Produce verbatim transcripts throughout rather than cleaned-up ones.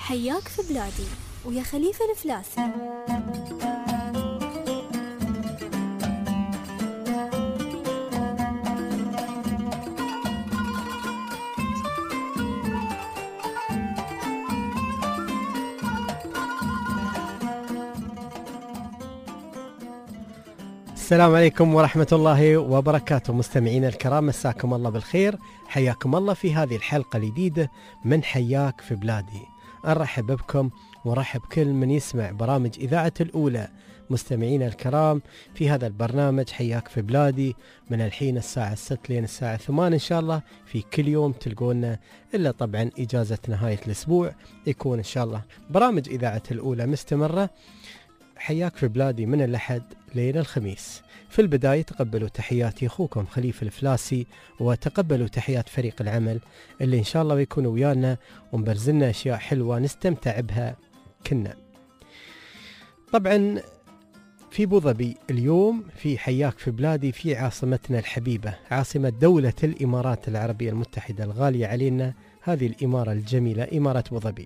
حياك في بلادي ويا خليفة الفلاسي. السلام عليكم ورحمة الله وبركاته. مستمعين الكرام، مساكم الله بالخير، حياكم الله في هذه الحلقة الجديدة من حياك في بلادي. أرحب بكم ورحب كل من يسمع برامج إذاعة الأولى. مستمعين الكرام، في هذا البرنامج حياك في بلادي من الحين الساعة الست لين الساعة ثمان إن شاء الله في كل يوم تلقونا، إلا طبعا إجازة نهاية الأسبوع يكون إن شاء الله برامج إذاعة الأولى مستمرة. حياك في بلادي من الأحد لين الخميس. في البداية تقبلوا تحياتي أخوكم خليفة الفلاسي، وتقبلوا تحيات فريق العمل اللي إن شاء الله بيكونوا ويانا ومبرزلنا أشياء حلوة نستمتع بها كنا. طبعا في أبو ظبي اليوم في حياك في بلادي في عاصمتنا الحبيبة، عاصمة دولة الإمارات العربية المتحدة الغالية علينا، هذه الإمارة الجميلة إمارة أبو ظبي.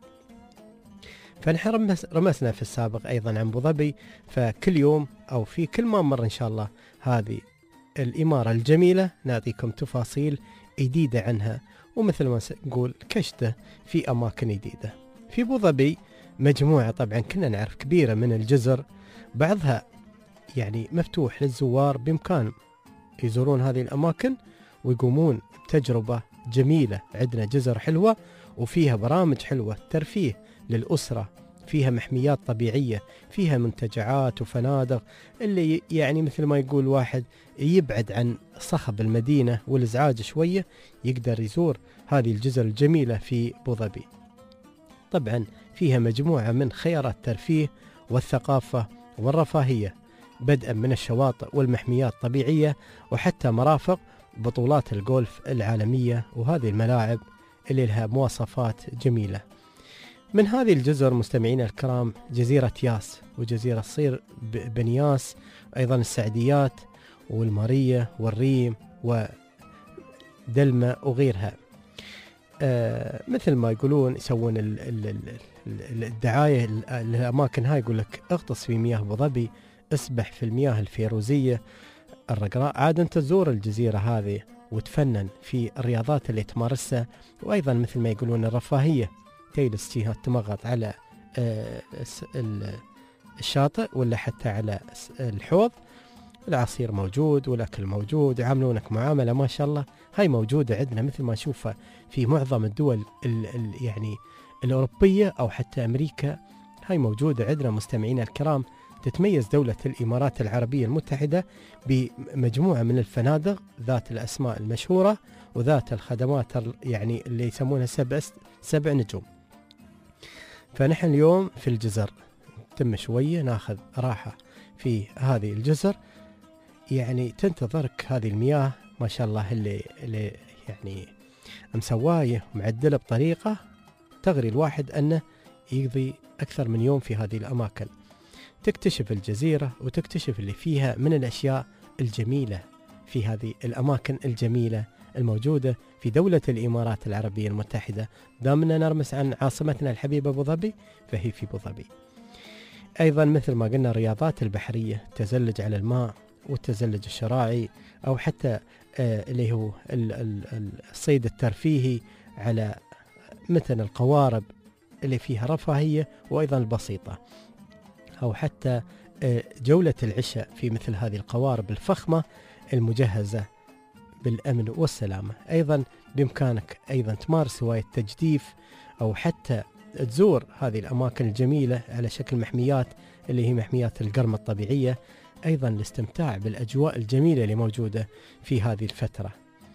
فنحن رمس رمسنا في السابق أيضا عن أبو ظبي، فكل يوم أو في كل ما مر إن شاء الله هذه الإمارة الجميلة نعطيكم تفاصيل جديدة عنها، ومثل ما نقول كشته في أماكن جديدة. في أبو ظبي مجموعة طبعا كنا نعرف كبيرة من الجزر، بعضها يعني مفتوح للزوار بإمكانهم يزورون هذه الأماكن ويقومون بتجربة جميلة. عندنا جزر حلوة وفيها برامج حلوة ترفيه للأسرة، فيها محميات طبيعية، فيها منتجعات وفنادق اللي يعني مثل ما يقول واحد يبعد عن صخب المدينة والإزعاج شوية يقدر يزور هذه الجزر الجميلة في أبو ظبي. طبعا فيها مجموعة من خيارات الترفيه والثقافة والرفاهية، بدءا من الشواطئ والمحميات الطبيعية وحتى مرافق بطولات الجولف العالمية وهذه الملاعب اللي لها مواصفات جميلة. من هذه الجزر مستمعين الكرام جزيرة ياس وجزيرة صير بنياس، أيضا السعديات والمارية والريم ودلمة وغيرها. آه مثل ما يقولون يسوون ال ال ال الدعاية للأماكن هاي، يقول لك اغطس في مياه أبو ظبي، اسبح في المياه الفيروزية الرقراء. عاد أنت تزور الجزيرة هذه وتفنن في الرياضات اللي تمارسها، وأيضا مثل ما يقولون الرفاهية، تجلس فيها تمغط على الشاطئ ولا حتى على الحوض، العصير موجود والأكل موجود، يعاملونك معاملة ما شاء الله. هاي موجودة عندنا مثل ما نشوفها في معظم الدول ال ال يعني الأوروبية أو حتى أمريكا، هاي موجودة عندنا مستمعين الكرام. تتميز دولة الإمارات العربية المتحدة بمجموعة من الفنادق ذات الأسماء المشهورة وذات الخدمات يعني اللي يسمونها سبع سبع نجوم. فنحن اليوم في الجزر تم شوية ناخذ راحة في هذه الجزر، يعني تنتظرك هذه المياه ما شاء الله اللي, اللي يعني مسواية معدلة بطريقة تغري الواحد أنه يقضي أكثر من يوم في هذه الأماكن، تكتشف الجزيرة وتكتشف اللي فيها من الأشياء الجميلة في هذه الأماكن الجميلة الموجودة في دولة الإمارات العربية المتحدة. دامنا نرمس عن عاصمتنا الحبيبة أبو ظبي فهي في أبو ظبي. أيضا مثل ما قلنا الرياضات البحرية، تزلج على الماء والتزلج الشراعي، أو حتى آه اللي هو الصيد الترفيهي على مثل القوارب اللي فيها رفاهية وأيضا البسيطة، أو حتى آه جولة العشاء في مثل هذه القوارب الفخمة المجهزة بالأمن والسلامة. أيضا بإمكانك أيضا تمارس هواية تجديف أو حتى تزور هذه الأماكن الجميلة على شكل محميات اللي هي محميات القرم الطبيعية، أيضا الاستمتاع بالأجواء الجميلة اللي موجودة في هذه الفترة.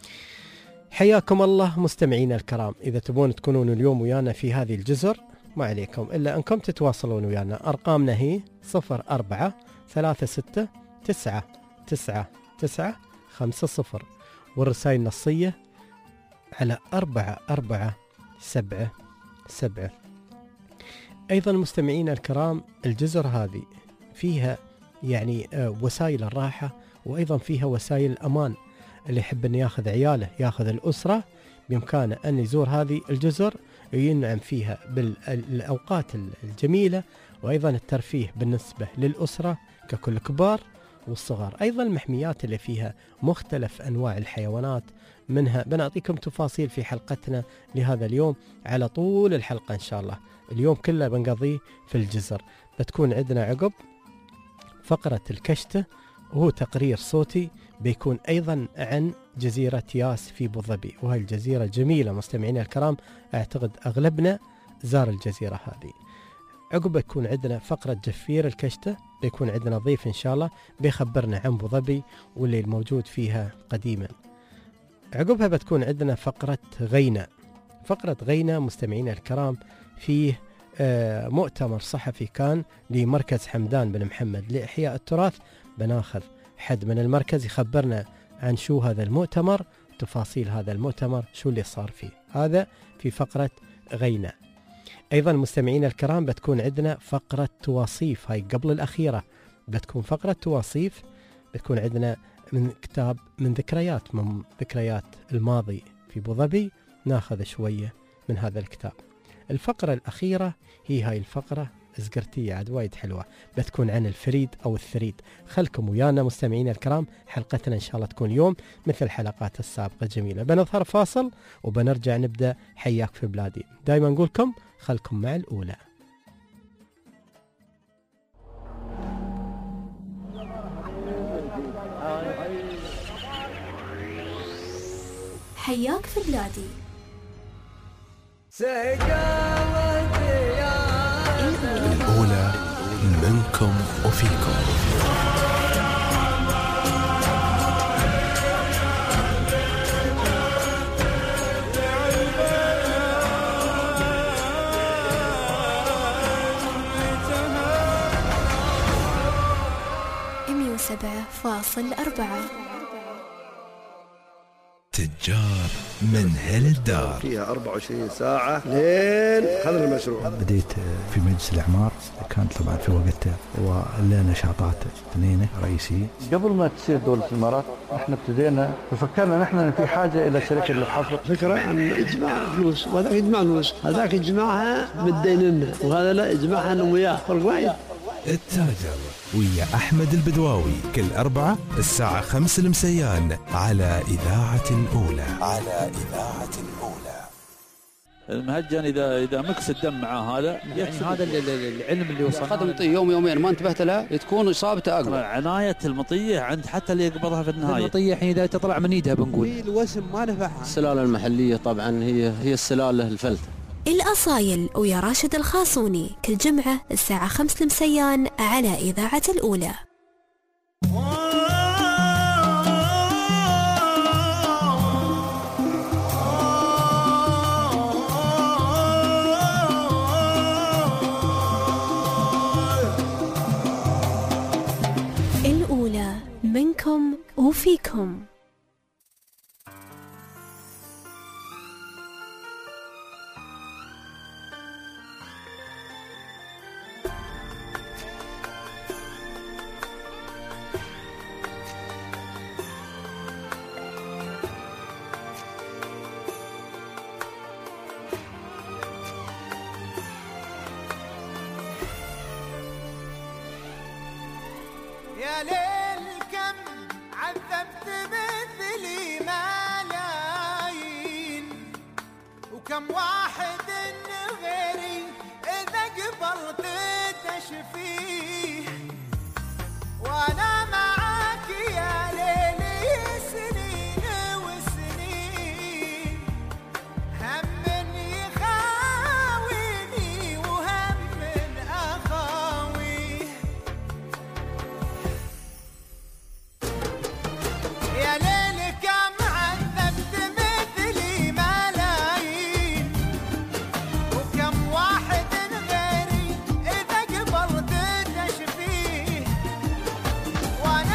حياكم الله مستمعين الكرام، إذا تبون تكونون اليوم ويانا في هذه الجزر ما عليكم إلا أنكم تتواصلون ويانا. أرقامنا هي صفر أربعة ثلاثة ستة تسعة تسعة تسعة خمسة صفر، والرسائل النصية على أربعة أربعة سبعة سبعة. أيضا مستمعين الكرام الجزر هذه فيها يعني وسائل الراحة وأيضا فيها وسائل الأمان. اللي يحب أن ياخذ عياله ياخذ الأسرة بإمكانه أن يزور هذه الجزر وينعم فيها بالأوقات الجميلة، وأيضا الترفيه بالنسبة للأسرة ككل كبار والصغار. أيضا المحميات اللي فيها مختلف أنواع الحيوانات، منها بنعطيكم تفاصيل في حلقتنا لهذا اليوم على طول الحلقة إن شاء الله. اليوم كله بنقضيه في الجزر. بتكون عندنا عقب فقرة الكشتة وهو تقرير صوتي بيكون أيضا عن جزيرة ياس في أبو ظبي، وهي الجزيرة جميلة مستمعينا الكرام، أعتقد أغلبنا زار الجزيرة هذه. عقب بيكون عندنا فقرة جفير الكشتة، بيكون عندنا ضيف إن شاء الله بيخبرنا عن أبو ظبي واللي الموجود فيها قديما. عقبها بتكون عندنا فقرة غينة. فقرة غينة مستمعينا الكرام فيه آه مؤتمر صحفي كان لمركز حمدان بن محمد لإحياء التراث. بناخذ حد من المركز يخبرنا عن شو هذا المؤتمر، تفاصيل هذا المؤتمر، شو اللي صار فيه. هذا في فقرة غينة. أيضا مستمعين الكرام بتكون عندنا فقرة تواصيف، هاي قبل الأخيرة بتكون فقرة تواصيف. بتكون عندنا من كتاب من ذكريات من ذكريات الماضي في أبو ظبي، ناخذ شوية من هذا الكتاب. الفقرة الأخيرة هي هاي الفقرة زقرتية عاد وايد حلوة، بتكون عن الفريد أو الثريد. خلكم ويانا مستمعين الكرام، حلقتنا إن شاء الله تكون اليوم مثل الحلقات السابقة جميلة. بنظهر فاصل وبنرجع نبدأ حياك في بلادي. دايما نقولكم خلكم مع الأولى. حياك في بلادي. الأولى منكم وفيكم. مية وسبعة فاصل أربعة. تجار من هل الدار فيها أربعة وعشرين ساعة لين خذ المشروع. بديت في مجلس الإعمار، كانت طبعا في وقتها ولنا نشاطات اثنين رئيسية. قبل ما تصير دولة الإمارات احنا ابتدينا ففكرنا نحن ان في حاجة إلى شركة للحفر. فكرة أن إجماع فلوس، وهذاك يجمع فلوس، هذاك يجمعها متديننا، وهذا لا يجمعها أنا وياه، فرق وايد. التاجر ويا أحمد البدواوي كل أربعة الساعة خمس المسيان على إذاعة الأولى. على إذاعة الأولى. المهجن إذا إذا مكس الدم مع هذا يعني هذا العلم اللي وصلنا. أخذ المطية يوم يومين ما انتبهت لها تكون إصابته أقوى. عناية المطية عند حتى اللي يقبضها في النهاية. المطية حين إذا تطلع من إيدها بنقول. الوسم ما نفعها. السلالة المحلية طبعا هي هي السلالة الفلتة. الأصايل ويا راشد الخاصوني كل جمعة الساعة خمس المسيان على إذاعة الأولى. الأولى منكم وفيكم. يا ليل كم عذبت مثلي ملايين، وكم واحد غيري إذا قبلت تشفيه، وأنا معاك يا ليلي سنين وسنين، هم يخاويني وهم أخاويه. يا ليل كم عذبت مثلي ملايين، وكم واحد غيري إذا قبلت تشفيه، وأنا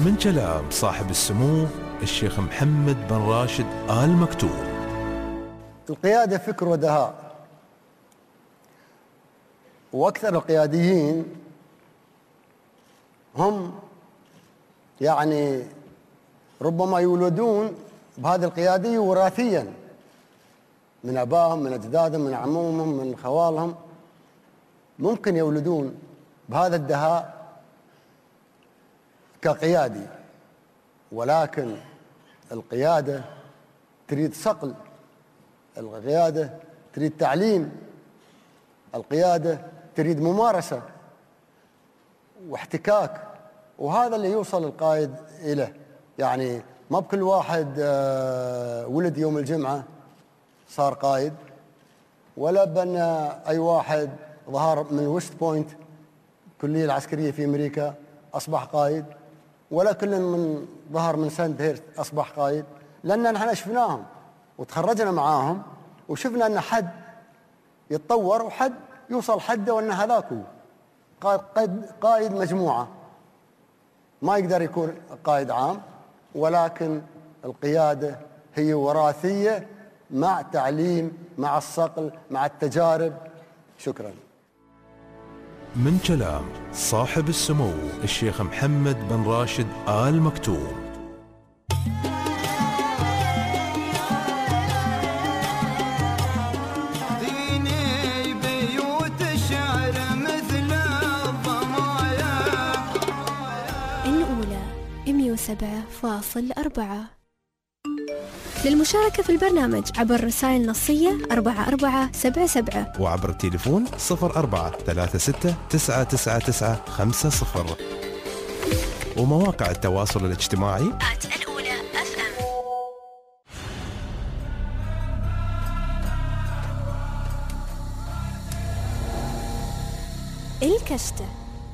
من كلام صاحب السمو الشيخ محمد بن راشد آل مكتوم. القيادة فكر ودهاء، وأكثر القياديين هم يعني ربما يولدون بهذه القيادية وراثيا من أبائهم، من أجدادهم، من عمومهم، من خوالهم، ممكن يولدون بهذا الدهاء كقيادي، ولكن القيادة تريد صقل، القيادة تريد تعليم، القيادة تريد ممارسة واحتكاك، وهذا اللي يوصل القائد إليه. يعني ما بكل واحد ولد يوم الجمعة صار قائد، ولا بأن أي واحد ظهر من ويست بوينت الكلية العسكرية في أمريكا أصبح قائد، ولا كل من ظهر من ساند هيرست أصبح قائد، لأن نحن شفناهم وتخرجنا معاهم وشفنا أن حد يتطور وحد يوصل حده، وأن هذاك هو قائد مجموعة، ما يقدر يكون قائد عام، ولكن القيادة هي وراثية مع تعليم، مع الصقل، مع التجارب. شكرا. من كلام صاحب السمو الشيخ محمد بن راشد آل مكتوم. ديني بيوت الشعر مثل الضمايا. الأولى مئة وسبعة فاصلة أربعة. للمشاركة في البرنامج عبر رسائل نصية أربعة أربعة سبعة سبعة، وعبر التليفون صفر أربعة ثلاثة ستة تسعة تسعة تسعة خمسة صفر، ومواقع التواصل الاجتماعي الأولى أف أم. الكشتة.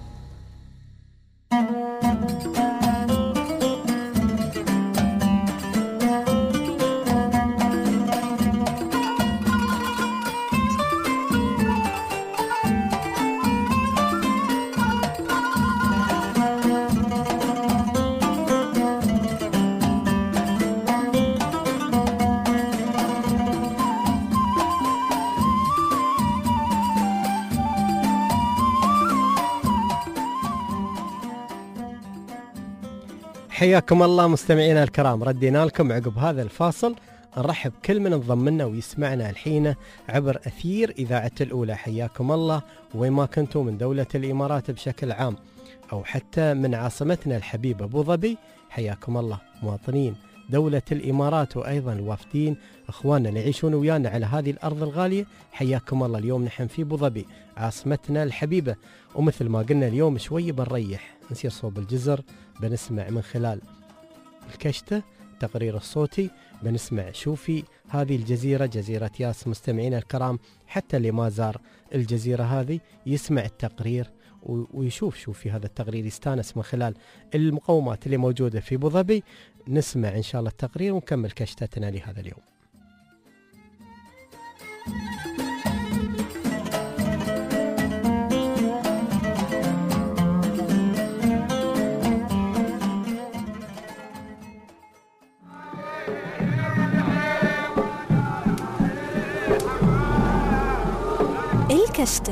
حياكم الله مستمعينا الكرام، ردينا لكم عقب هذا الفاصل. نرحب كل من انضم لنا ويسمعنا الحين عبر أثير إذاعة الأولى. حياكم الله وين ما كنتم من دولة الإمارات بشكل عام، أو حتى من عاصمتنا الحبيبة أبو ظبي. حياكم الله مواطنين دولة الإمارات، وأيضا الوافدين أخواننا اللي يعيشون ويانا على هذه الأرض الغالية. حياكم الله. اليوم نحن في أبو ظبي عاصمتنا الحبيبة، ومثل ما قلنا اليوم شوي بنريح، نسير صوب الجزر، بنسمع من خلال الكشتة تقرير الصوتي، بنسمع شوفي هذه الجزيرة جزيرة ياس. مستمعينا الكرام حتى اللي ما زار الجزيرة هذه يسمع التقرير ويشوف شوفي هذا التقرير، يستانس من خلال المقومات اللي موجودة في أبو ظبي. نسمع إن شاء الله التقرير ونكمل كشتتنا لهذا اليوم. الكشتة.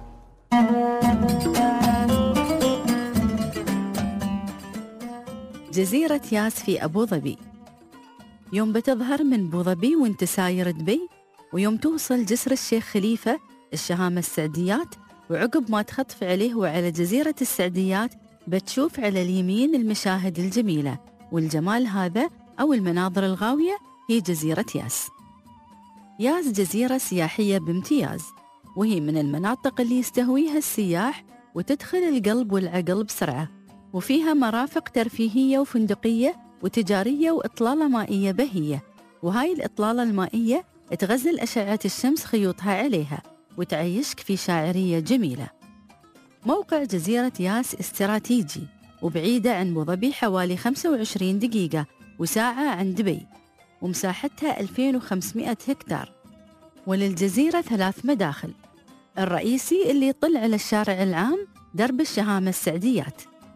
جزيرة ياس في أبو ظبي. يوم بتظهر من أبو ظبي وانت ساير دبي، ويوم توصل جسر الشيخ خليفة الشهامة السعديات، وعقب ما تخطف عليه وعلى جزيرة السعديات بتشوف على اليمين المشاهد الجميلة والجمال هذا أو المناظر الغاوية هي جزيرة ياس. ياس جزيرة سياحية بامتياز، وهي من المناطق اللي يستهويها السياح وتدخل القلب والعقل بسرعة، وفيها مرافق ترفيهية وفندقية وتجارية وإطلالة مائية بهية، وهاي الإطلالة المائية تغزل أشعة الشمس خيوطها عليها وتعيشك في شاعرية جميلة. موقع جزيرة ياس استراتيجي وبعيدة عن أبو ظبي حوالي خمسة وعشرين دقيقة وساعة عن دبي، ومساحتها ألفين وخمسمئة هكتار، وللجزيرة ثلاث مداخل. الرئيسي اللي يطل على الشارع العام درب الشهامة السعديات،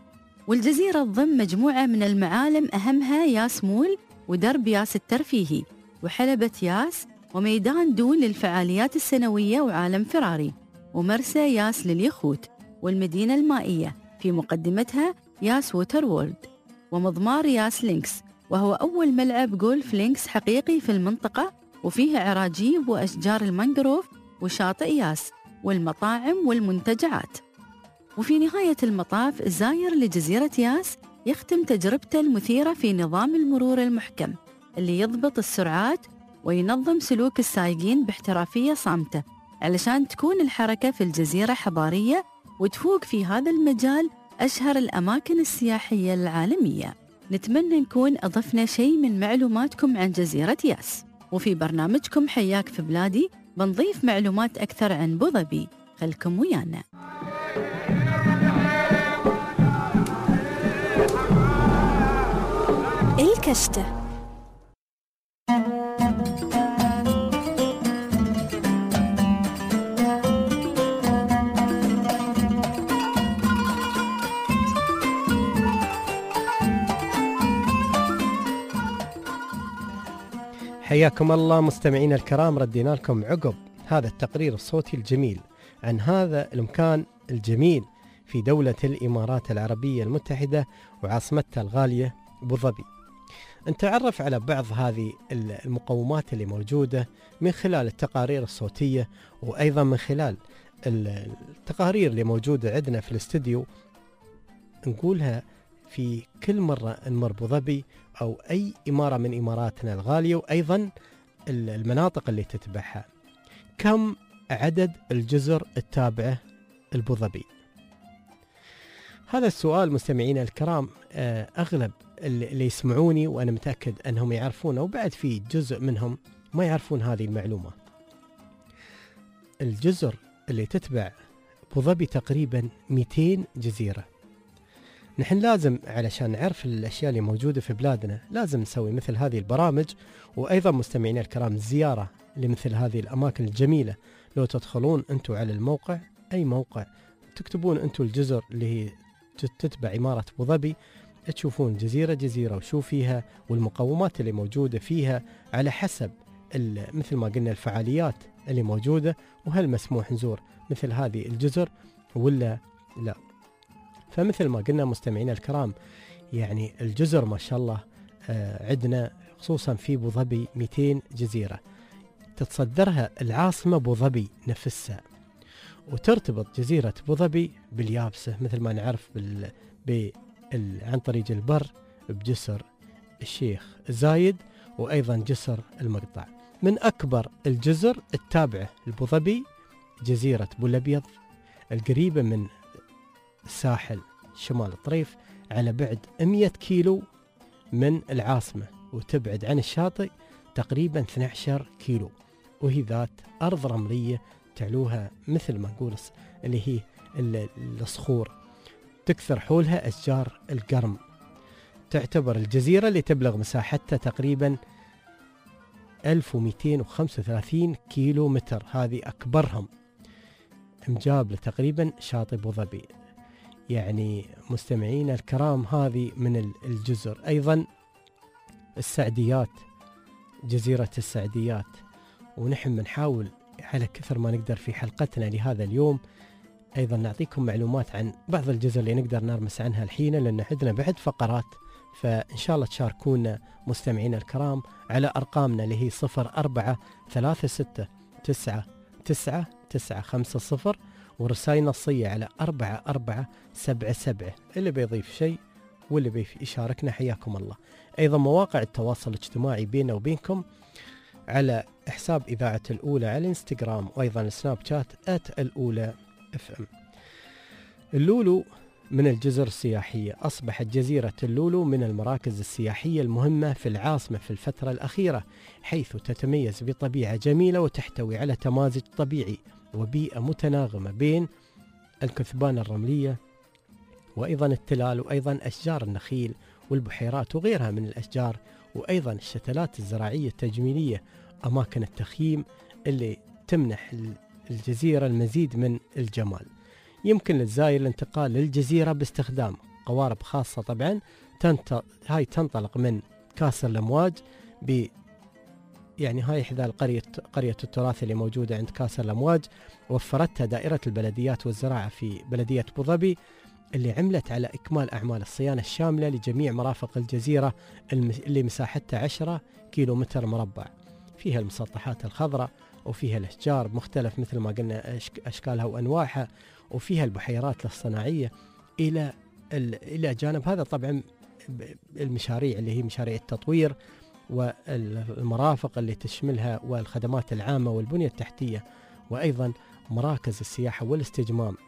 والجزيرة تضم مجموعة من المعالم أهمها ياس مول ودرب ياس الترفيهي وحلبة ياس وميدان دول للفعاليات السنوية وعالم فراري ومرسى ياس لليخوت والمدينة المائية في مقدمتها ياس ووتر وورلد ومضمار ياس لينكس وهو أول ملعب جولف لينكس حقيقي في المنطقة وفيه عراجيب وأشجار المانجروف وشاطئ ياس والمطاعم والمنتجعات. وفي نهاية المطاف الزاير لجزيرة ياس يختم تجربته المثيرة في نظام المرور المحكم اللي يضبط السرعات وينظم سلوك السائقين باحترافية صامتة علشان تكون الحركة في الجزيرة حضارية وتفوق في هذا المجال أشهر الأماكن السياحية العالمية. نتمنى نكون أضفنا شيء من معلوماتكم عن جزيرة ياس، وفي برنامجكم حياك في بلادي بنضيف معلومات أكثر عن بوظبي. خلكم ويانا. الكشتة. حياكم الله مستمعينا الكرام، ردينا لكم عقب هذا التقرير الصوتي الجميل عن هذا المكان الجميل في دولة الإمارات العربية المتحدة وعاصمتها الغالية أبوظبي. نتعرف على بعض هذه المقومات اللي موجودة من خلال التقارير الصوتية وأيضا من خلال التقارير اللي موجودة عندنا في الاستديو نقولها في كل مرة نمر أبوظبي أو أي إمارة من إماراتنا الغالية، وأيضا المناطق اللي تتبعها. كم عدد الجزر التابعة لأبوظبي؟ هذا السؤال مستمعينا الكرام أغلب اللي يسمعوني وأنا متأكد أنهم يعرفونه، وبعد في جزء منهم ما يعرفون هذه المعلومة. الجزر اللي تتبع أبوظبي تقريبا مئتين جزيرة. نحن لازم علشان نعرف الأشياء اللي موجودة في بلادنا لازم نسوي مثل هذه البرامج، وأيضا مستمعينا الكرام الزيارة لمثل هذه الأماكن الجميلة. لو تدخلون أنتم على الموقع، أي موقع تكتبون أنتم الجزر اللي هي تتبع إمارة أبوظبي، تشوفون جزيرة جزيرة وشو فيها والمقومات اللي موجودة فيها على حسب مثل ما قلنا الفعاليات اللي موجودة، وهل مسموح نزور مثل هذه الجزر ولا لا. فمثل ما قلنا مستمعينا الكرام، يعني الجزر ما شاء الله آه عندنا خصوصا في أبوظبي مئتين جزيرة، تتصدرها العاصمة أبوظبي نفسها، وترتبط جزيرة أبوظبي باليابسة مثل ما نعرف بال... بال... عن طريق البر بجسر الشيخ زايد وأيضا جسر المقطع. من أكبر الجزر التابعة لأبوظبي جزيرة أبو الأبيض القريبة من الساحل شمال الطريف على بعد مئة كيلو من العاصمة، وتبعد عن الشاطئ تقريبا اثني عشر كيلو، وهي ذات أرض رملية تعلوها مثل ما نقول اللي هي الصخور، تكثر حولها أشجار القرم. تعتبر الجزيرة اللي تبلغ مساحتها تقريبا ألف ومئتين وخمسة وثلاثين كيلو متر، هذه أكبرهم مجابلة تقريبا شاطئ أبوظبي. يعني مستمعين الكرام هذه من الجزر. أيضا السعديات، جزيرة السعديات، ونحن بنحاول على كثر ما نقدر في حلقتنا لهذا اليوم أيضا نعطيكم معلومات عن بعض الجزر اللي نقدر نرمس عنها الحين، لأن عندنا بعد فقرات، فإن شاء الله تشاركونا مستمعينا الكرام على أرقامنا اللي هي صفر أربعة ثلاثة ستة تسعة تسعة تسعة خمسة صفر، ورسائل نصية على أربعة أربعة سبعة سبعة. اللي بيضيف شيء واللي بيشاركنا حياكم الله. أيضا مواقع التواصل الاجتماعي بيننا وبينكم على حساب إذاعة الأولى على الانستغرام، وأيضا السناب شات آت الأولى اف ام. اللولو من الجزر السياحية. أصبحت جزيرة اللولو من المراكز السياحية المهمة في العاصمة في الفترة الأخيرة، حيث تتميز بطبيعة جميلة وتحتوي على تمازج طبيعي وبيئة متناغمة بين الكثبان الرملية وأيضا التلال، وأيضا أشجار النخيل والبحيرات وغيرها من الأشجار، وأيضا الشتلات الزراعية التجميلية، أماكن التخييم اللي تمنح الجزيرة المزيد من الجمال. يمكن للزائر الانتقال للجزيرة باستخدام قوارب خاصة طبعا. تنت... هاي تنطلق من كاسر الأمواج ب يعني هاي إحدى القرية قرية التراث اللي موجودة عند كاسر الأمواج، وفرتها دائرة البلديات والزراعة في بلدية أبوظبي، اللي عملت على إكمال أعمال الصيانة الشاملة لجميع مرافق الجزيرة اللي مساحتها عشرة كيلو متر مربع. فيها المسطحات الخضراء، وفيها الأشجار بمختلف مثل ما قلنا أشكالها وأنواعها، وفيها البحيرات الصناعية إلى إلى جانب هذا طبعا المشاريع اللي هي مشاريع التطوير والمرافق اللي تشملها والخدمات العامة والبنية التحتية، وأيضا مراكز السياحة والاستجمام.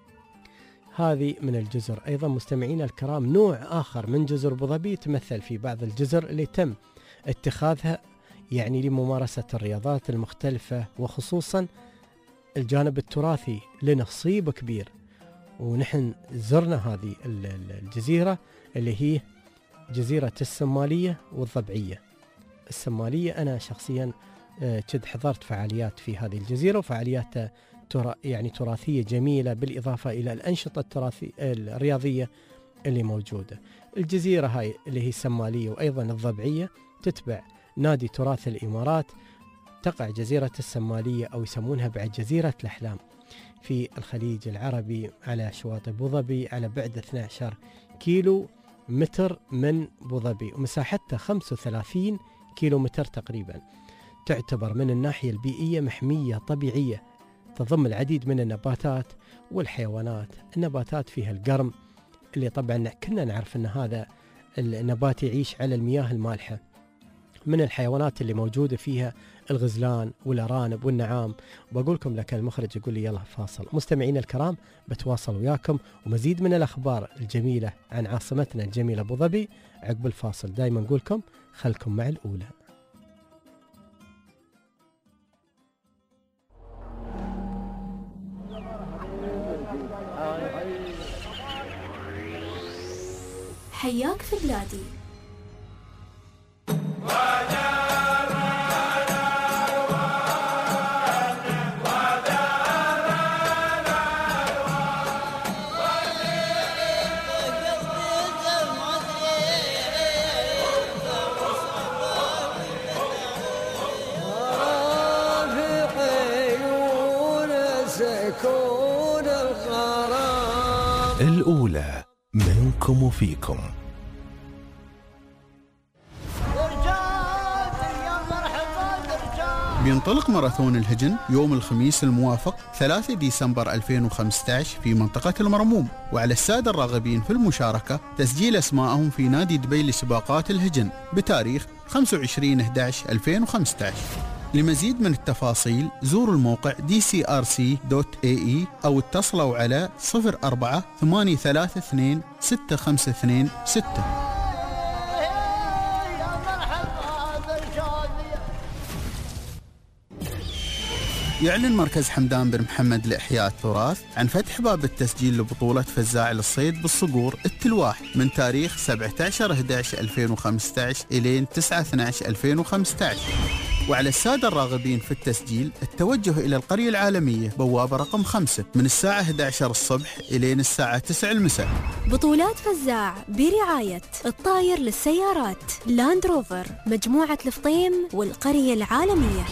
هذه من الجزر. أيضا مستمعينا الكرام، نوع آخر من جزر أبوظبي تمثل في بعض الجزر اللي تم اتخاذها يعني لممارسة الرياضات المختلفة، وخصوصا الجانب التراثي لنصيب كبير. ونحن زرنا هذه الجزيرة اللي هي جزيرة السمالية والضبعية. السمالية أنا شخصيا كد حضرت فعاليات في هذه الجزيرة، وفعاليات ترا يعني تراثية جميلة، بالإضافة إلى الأنشطة التراثية الرياضية اللي موجودة. الجزيرة هاي اللي هي السمالية وأيضا الضبعية تتبع نادي تراث الإمارات. تقع جزيرة السمالية أو يسمونها بعد جزيرة الأحلام في الخليج العربي على شواطئ أبوظبي، على بعد اثني عشر كيلو متر من أبوظبي، ومساحتها خمسة وثلاثين كيلو متر تقريبا. تعتبر من الناحية البيئية محمية طبيعية، تضم العديد من النباتات والحيوانات. النباتات فيها القرم اللي طبعا كنا نعرف أن هذا النبات يعيش على المياه المالحة. من الحيوانات اللي موجودة فيها الغزلان والأرانب والنعام. وبقولكم لك المخرج يقول لي يلا فاصل. مستمعين الكرام، بتواصل وياكم ومزيد من الأخبار الجميلة عن عاصمتنا الجميلة أبوظبي عقب الفاصل. دايما نقولكم خلكم مع الأولى. حياك في بلادي. الأولى منكم وفيكم. بينطلق ماراثون الهجن يوم الخميس الموافق ثلاثة ديسمبر ألفين وخمسة عشر في منطقة المرموم، وعلى السادة الراغبين في المشاركة تسجيل أسماءهم في نادي دبي لسباقات الهجن بتاريخ خمسة وعشرين أحد عشر ألفين وخمسة عشر. لمزيد من التفاصيل زوروا الموقع دي سي آر سي دوت إيه إي أو اتصلوا على صفر أربعة ثمانية ثلاثة اثنين ستة خمسة اثنين ستة. يعلن مركز حمدان بن محمد لإحياء التراث عن فتح باب التسجيل لبطولة فزاع للصيد بالصقور التلواح من تاريخ سبعة عشر أحد عشر ألفين وخمسة عشر إلى تسعة اثنا عشر ألفين وخمسة عشر. وعلى السادة الراغبين في التسجيل التوجه إلى القرية العالمية بوابة رقم خمسة من الساعة أحد عشر الصبح إلى الساعة تسعة المساء. بطولات فزاع برعاية الطاير للسيارات، لاند روفر، مجموعة الفطيم والقرية العالمية.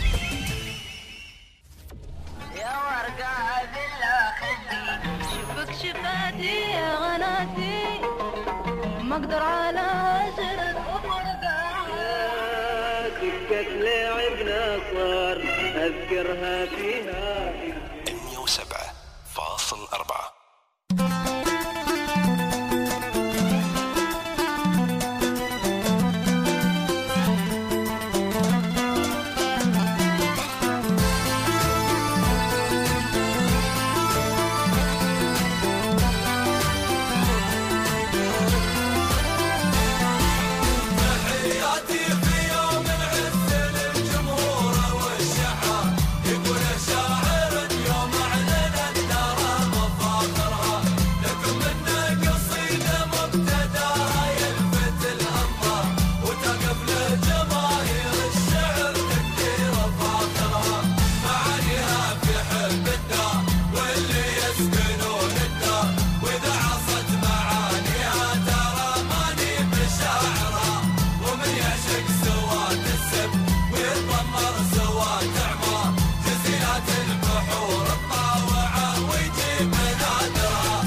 يا ورقة بالله خدي شوفك شفاتي يا غناتي ما اقدر على عشرة سكة لعبنا صار أذكرها فيها مئة وسبعة فاصل أربعة. يقول الشاعر اليوم أعلن الدار مفاخر البحور الطاوعة ويجيب منادرة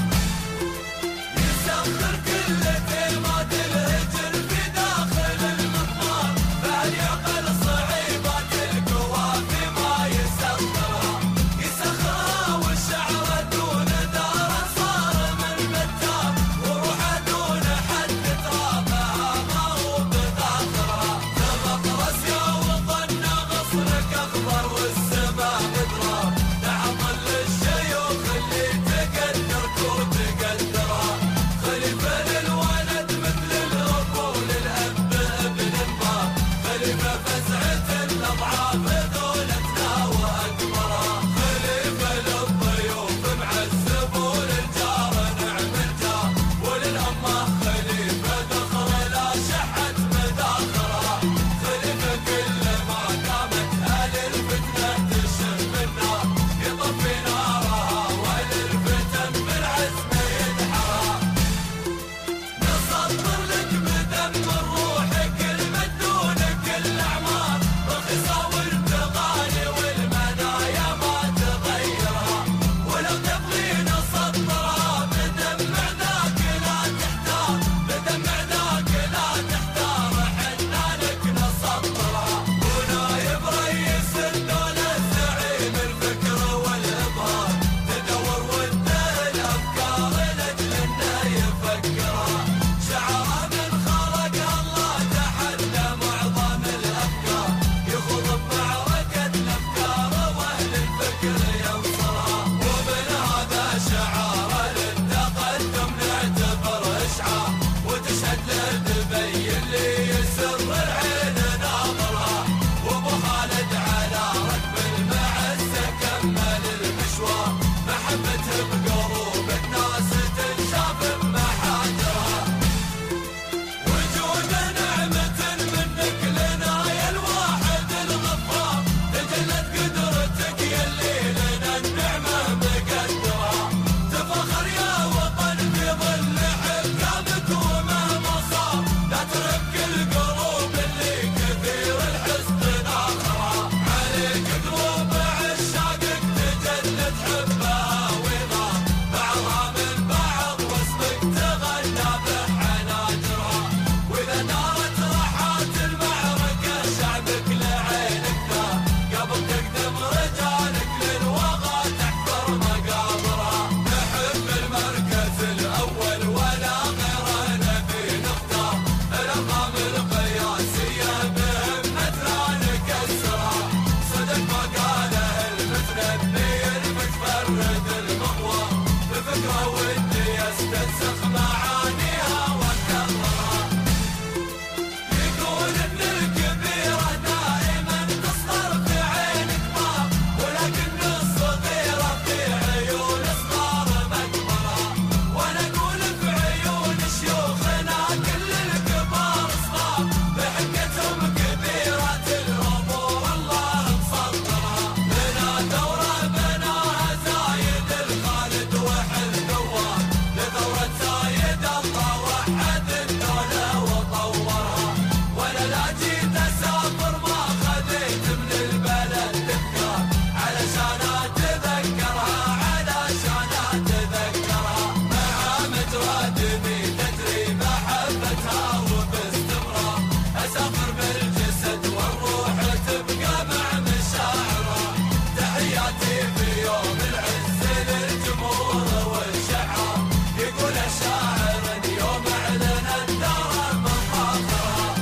يسخر كل تيمات الهجر في داخل المضمار فليعقل صعيبات القوى فيما يسخرها يسخرها والشعر دون دار صار من بتار وروحه دون حد ترابها ما هو بذاخرها تبطرس يا وطن غصنك اخضر والسماء بدرة تعطل للشيوخ اللي تقدرك وتقدرها خليفة للولد مثل الأبو للأب ابن النار خليفة فزعة الأضعاف دولتنا وأكبرها خليفة للضيوف معذب وللجار نعم الجار وللأمة خليفة ذخر لا شحت مداخرها خليفة كل ما قامت أهل الفتنة تشم النار يطفي نارها وللفتن بالعزم يدحرها نصدر لك بدم الروح كلمة دونك الأعمار رخصة والتغالي والمنايا ما تغيرها ولو تبغي نصدرها بدمع ذاك لا تحتار بدمع ذاك لا تحتار حنا لك نصدرها ونايب رئيس الدولة زعيم الفكر والإبهار تدور وده الأفكار لأجل إنه يفكرها شعره من خلق الله تحدى معظم الأفكار يخوض بمعركة الأفكار وأهل الفكر ينصرها ومن هذا شعاره للتقدم نعتبر إشعار وتشهد له دبي اللي يسر العين ناظرها وابو خالد على ركب المعزة كمل المشوار محبته بقلوب الناس تنشاف بمحاجرها وجود نعمة منك لنا يا الواحد الغفار تجلت قدرتك يلي لنا النعمة مقدرها تفخر يا وطن في ظل حكامك ومهما صار لا ترك القلوب اللي كثير الحسد ناخرها عليك قلوب عشاقك تجلد حبها ونار بعضها من بعض واسمك تغنى بحناجرها واذا نارت راحات المعركة شعبك لعينك نار قبل تقدم رجالك للوغى تحفر مقابرها نحب المركز الاول ولا غيره نبي نختار الارقام القياسية بهمتنا نكسرها صدق ما قاله المتنبي المتفرد المغوى بفكره ودي يستنسخ معانيها وكررها يقول ان الكبيرة دائما تصغر في عين كبار ولكن الصغيرة في عيون صغار مكبرها وانا اقول في عيون شيوخنا كل الكبار صغار بحقتهم كبيرة الامور الله مصدرها بنا دورة بناها زايد الخالد وحل دوار لثورة زايد الله وحد الدولة وطورها وانا لا جيت اسافر ما خذيت من البلد تذكار علشان اتذكرها علشان اتذكرها مع مجرى دمي تجري محبتها وباستمرار اسافر بالجسد والروح تبقى مع مشاعرها تحياتي في يوم العز للجمهور والشعار يقول الشاعر ان يوم اعلن الدار من فاخرها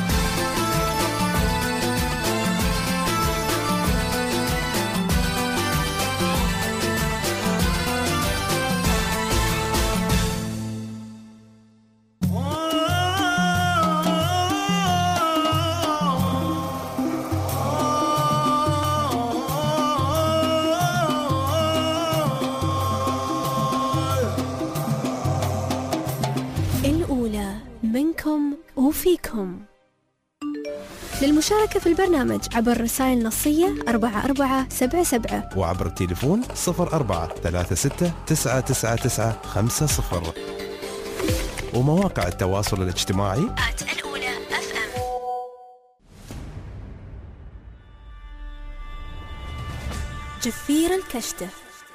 الأولى منكم وفيكم. للمشاركة في البرنامج عبر رسائل نصية أربعة أربعة سبعة سبعة وعبر التليفون صفر أربعة ثلاثة ستة تسعة تسعة تسعة خمسة صفر ومواقع التواصل الاجتماعي الأولى أف أم. جفير الكشتة.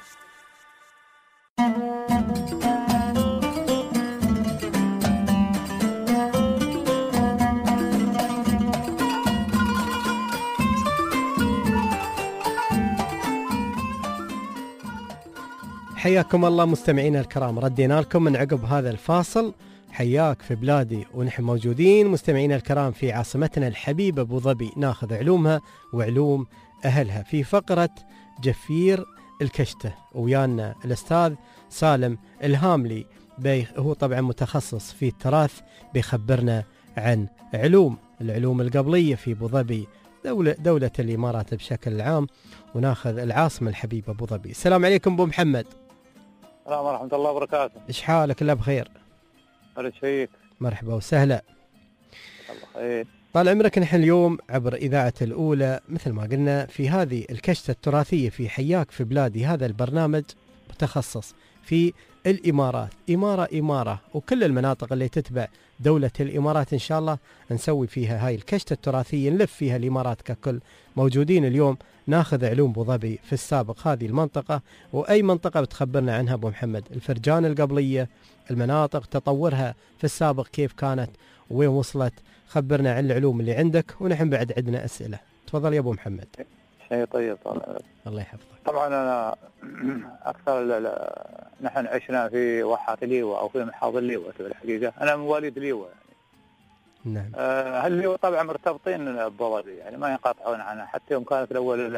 حياكم الله مستمعينا الكرام، ردينا لكم من عقب هذا الفاصل. حياك في بلادي، ونحن موجودين مستمعينا الكرام في عاصمتنا الحبيبة أبو ظبي، ناخذ علومها وعلوم أهلها في فقرة جفير الكشتة. ويانا الأستاذ سالم الهاملي، هو طبعا متخصص في التراث، بيخبرنا عن علوم العلوم القبلية في أبو ظبي، دولة, دولة الإمارات بشكل عام، وناخذ العاصمة الحبيبة أبو ظبي. السلام عليكم أبو محمد. السلام ورحمة الله وبركاته. إيش حالك؟ الله بخير. أهلا فيك. مرحبا وسهلا. الله خير. طال عمرك، نحن اليوم عبر إذاعة الأولى مثل ما قلنا في هذه الكشتة التراثية في حياك في بلادي، هذا البرنامج متخصص في الإمارات، إمارة إمارة وكل المناطق اللي تتبع دولة الإمارات إن شاء الله نسوي فيها هاي الكشتة التراثية، نلف فيها الإمارات ككل. موجودين اليوم ناخذ علوم أبو ظبي في السابق هذه المنطقة، وأي منطقة بتخبرنا عنها أبو محمد، الفرجان القبلية، المناطق تطورها في السابق كيف كانت وين وصلت، خبرنا عن العلوم اللي عندك، ونحن بعد عندنا أسئلة. تفضل يا أبو محمد. شيء طيب طبعا. الله يحفظك. طبعا أنا أكثر ل... ل... نحن عشنا في واحات ليوة أو في محافظ ليوة في الحقيقة. أنا من مواليد ليوة يعني. نعم. آه هالليوة طبعا مرتبطين بأبو ظبي، يعني ما ينقطعون عنها، حتى يوم كانت الأول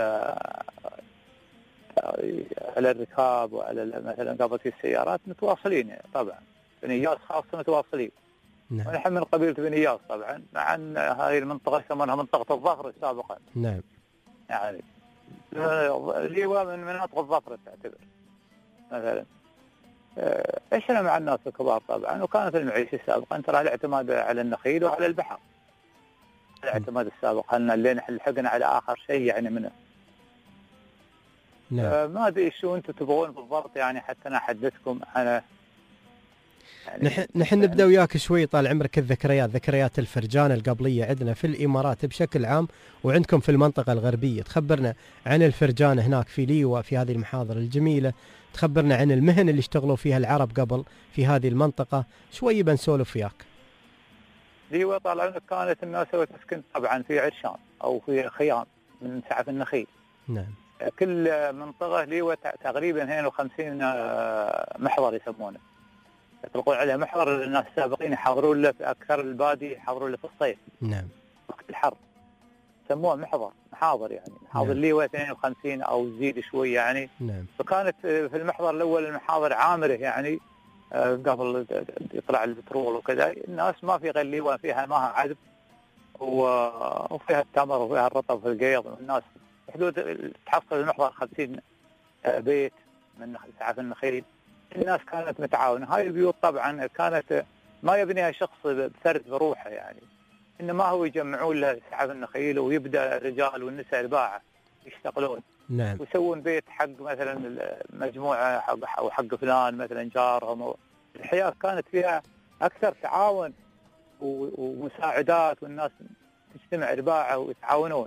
على الركاب وعلى مثلا قبل في السيارات متواصلين يعني طبعا، بنياس خاصة متواصلين. نعم. ونحن من قبيلة بنياس طبعا، مع أن هذه المنطقة يسمونها منطقة الظفر سابقا. نعم. يعني ليوة من مناطق الظفر تعتبر مثلا. عشنا مع الناس الكبار طبعا، وكانت المعيشة سابقا ترى الاعتماد على النخيل وعلى البحر. الاعتماد السابق هلنا اللي نحن لحقنا على آخر شيء يعني منه. نعم. آه ما ادري شو انتم تبغون بالضبط يعني حتى انا احدثكم انا يعني. نحن نحن نبدا وياك شوي طال عمرك الذكريات، ذكريات الفرجان القبليه عندنا في الامارات بشكل عام، وعندكم في المنطقه الغربيه. تخبرنا عن الفرجان هناك في ليوة في هذه المحاضر الجميله، تخبرنا عن المهن اللي اشتغلوا فيها العرب قبل في هذه المنطقه، شوي بنسولف وياك. ليوة طال عمرك كانت الناس تسكن طبعا في عرشان او في خيام من سعف النخيل. نعم. كل منطقة ليوة تقريبا اثنين وخمسين محور يسمونه، يطلقون عليه محور. الناس السابقين يحضرون له في أكثر البادي، يحضرون له في الصيف. نعم. وقت الحر سموه محور، محاضر يعني محاضر. نعم. ليوة اثنين وخمسين أو زيد شوي يعني. نعم. فكانت في المحور الأول المحاضر عامره يعني قبل يطلع البترول وكذا، الناس ما في غير ليوة فيها ماها عذب وفيها التمر وفيها الرطب في القيض. الناس حدود تحصل المحور خمسين بيت من سعف النخيل. الناس كانت متعاونة. هاي البيوت طبعا كانت ما يبنيها شخص بفرد بروحه يعني، إنما هو يجمعون له سعف النخيل، ويبدأ الرجال والنساء الباعة يشتغلون. نعم. ويسوون بيت حق مثلا مجموعة حق أو حق فلان مثلا جارهم. الحياة كانت فيها أكثر تعاون ومساعدات، والناس تجتمع رباعة ويتعاونون.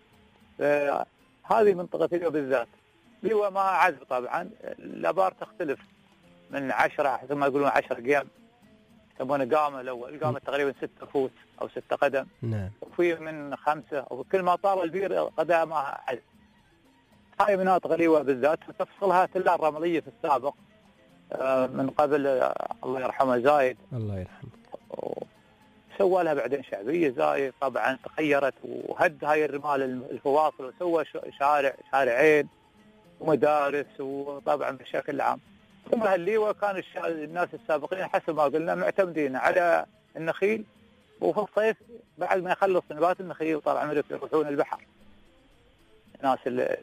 هذه منطقة ليوة بالذات. ليوة ما عذب طبعا، الآبار تختلف من عشرة حسب ما يقولون عشر قيام يسمونه قامة. الأول القامة تقريبا ستة فوت أو ستة قدم. نعم. وفي من خمسة، وكل ما طال البير قدامها عذب. هاي مناطق ليوة بالذات تفصلها تلا الرملية في السابق من قبل الله يرحمه زايد. الله يرحمه. سوى لها بعدين شعبية زايد طبعا، تغيرت وهد هاي الرمال الفواصل وسوى شارع شارعين ومدارس، وطبعا بشكل عام. ثم هالليوة كان الناس السابقين حسب ما قلنا معتمدين على النخيل، وفي الصيف بعد ما يخلص نبات النخيل طال عمرك يروحون البحر. الناس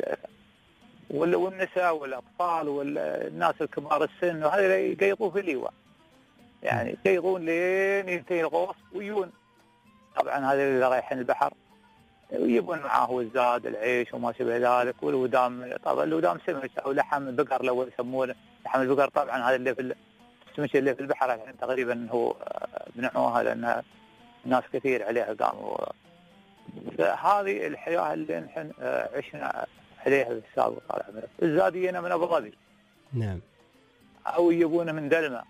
والنساء والأطفال والناس الكبار السن وهذا يقيطوا في الليوة يعني، يقيطون لين ينتهي الغوص ويجون طبعا هذا اللي رايحين البحر، ويجيبون معاه الزاد العيش وما شبه ذلك، والودام طبعا الودام سمك او لحم البقر لو يسمونه لحم البقر. طبعا هذا اللي في السمك اللي في البحر يعني تقريبا هو منعوها لان الناس كثير عليها قاموا. فهذه الحياه اللي نحن عشنا عليها بالسابق طال عمرك. الزاديين من ابو ظبي نعم، او يجيبونه من دلمه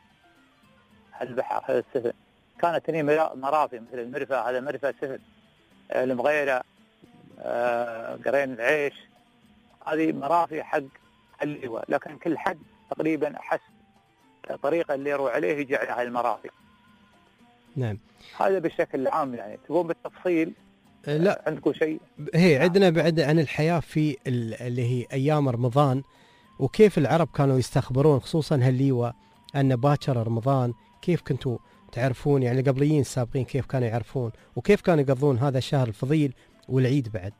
البحر هذا السفن. كانت هني مرافي مثل المرفأ، هذا مرفأ سفن، المغيره، آه، قرين العيش، هذه مرافي حق اللواء، لكن كل حد تقريبا حسب الطريقه اللي يروح عليه يجي على هاي المرافي. نعم، هذا بشكل عام. يعني تقوم بالتفصيل لا عندكم شيء؟ هي عندنا بعد عن الحياة في اللي هي أيام رمضان، وكيف العرب كانوا يستخبرون خصوصا هالليوة أن باكر رمضان، كيف كنتوا تعرفون يعني القبليين السابقين كيف كانوا يعرفون وكيف كانوا يقضون هذا الشهر الفضيل والعيد بعد؟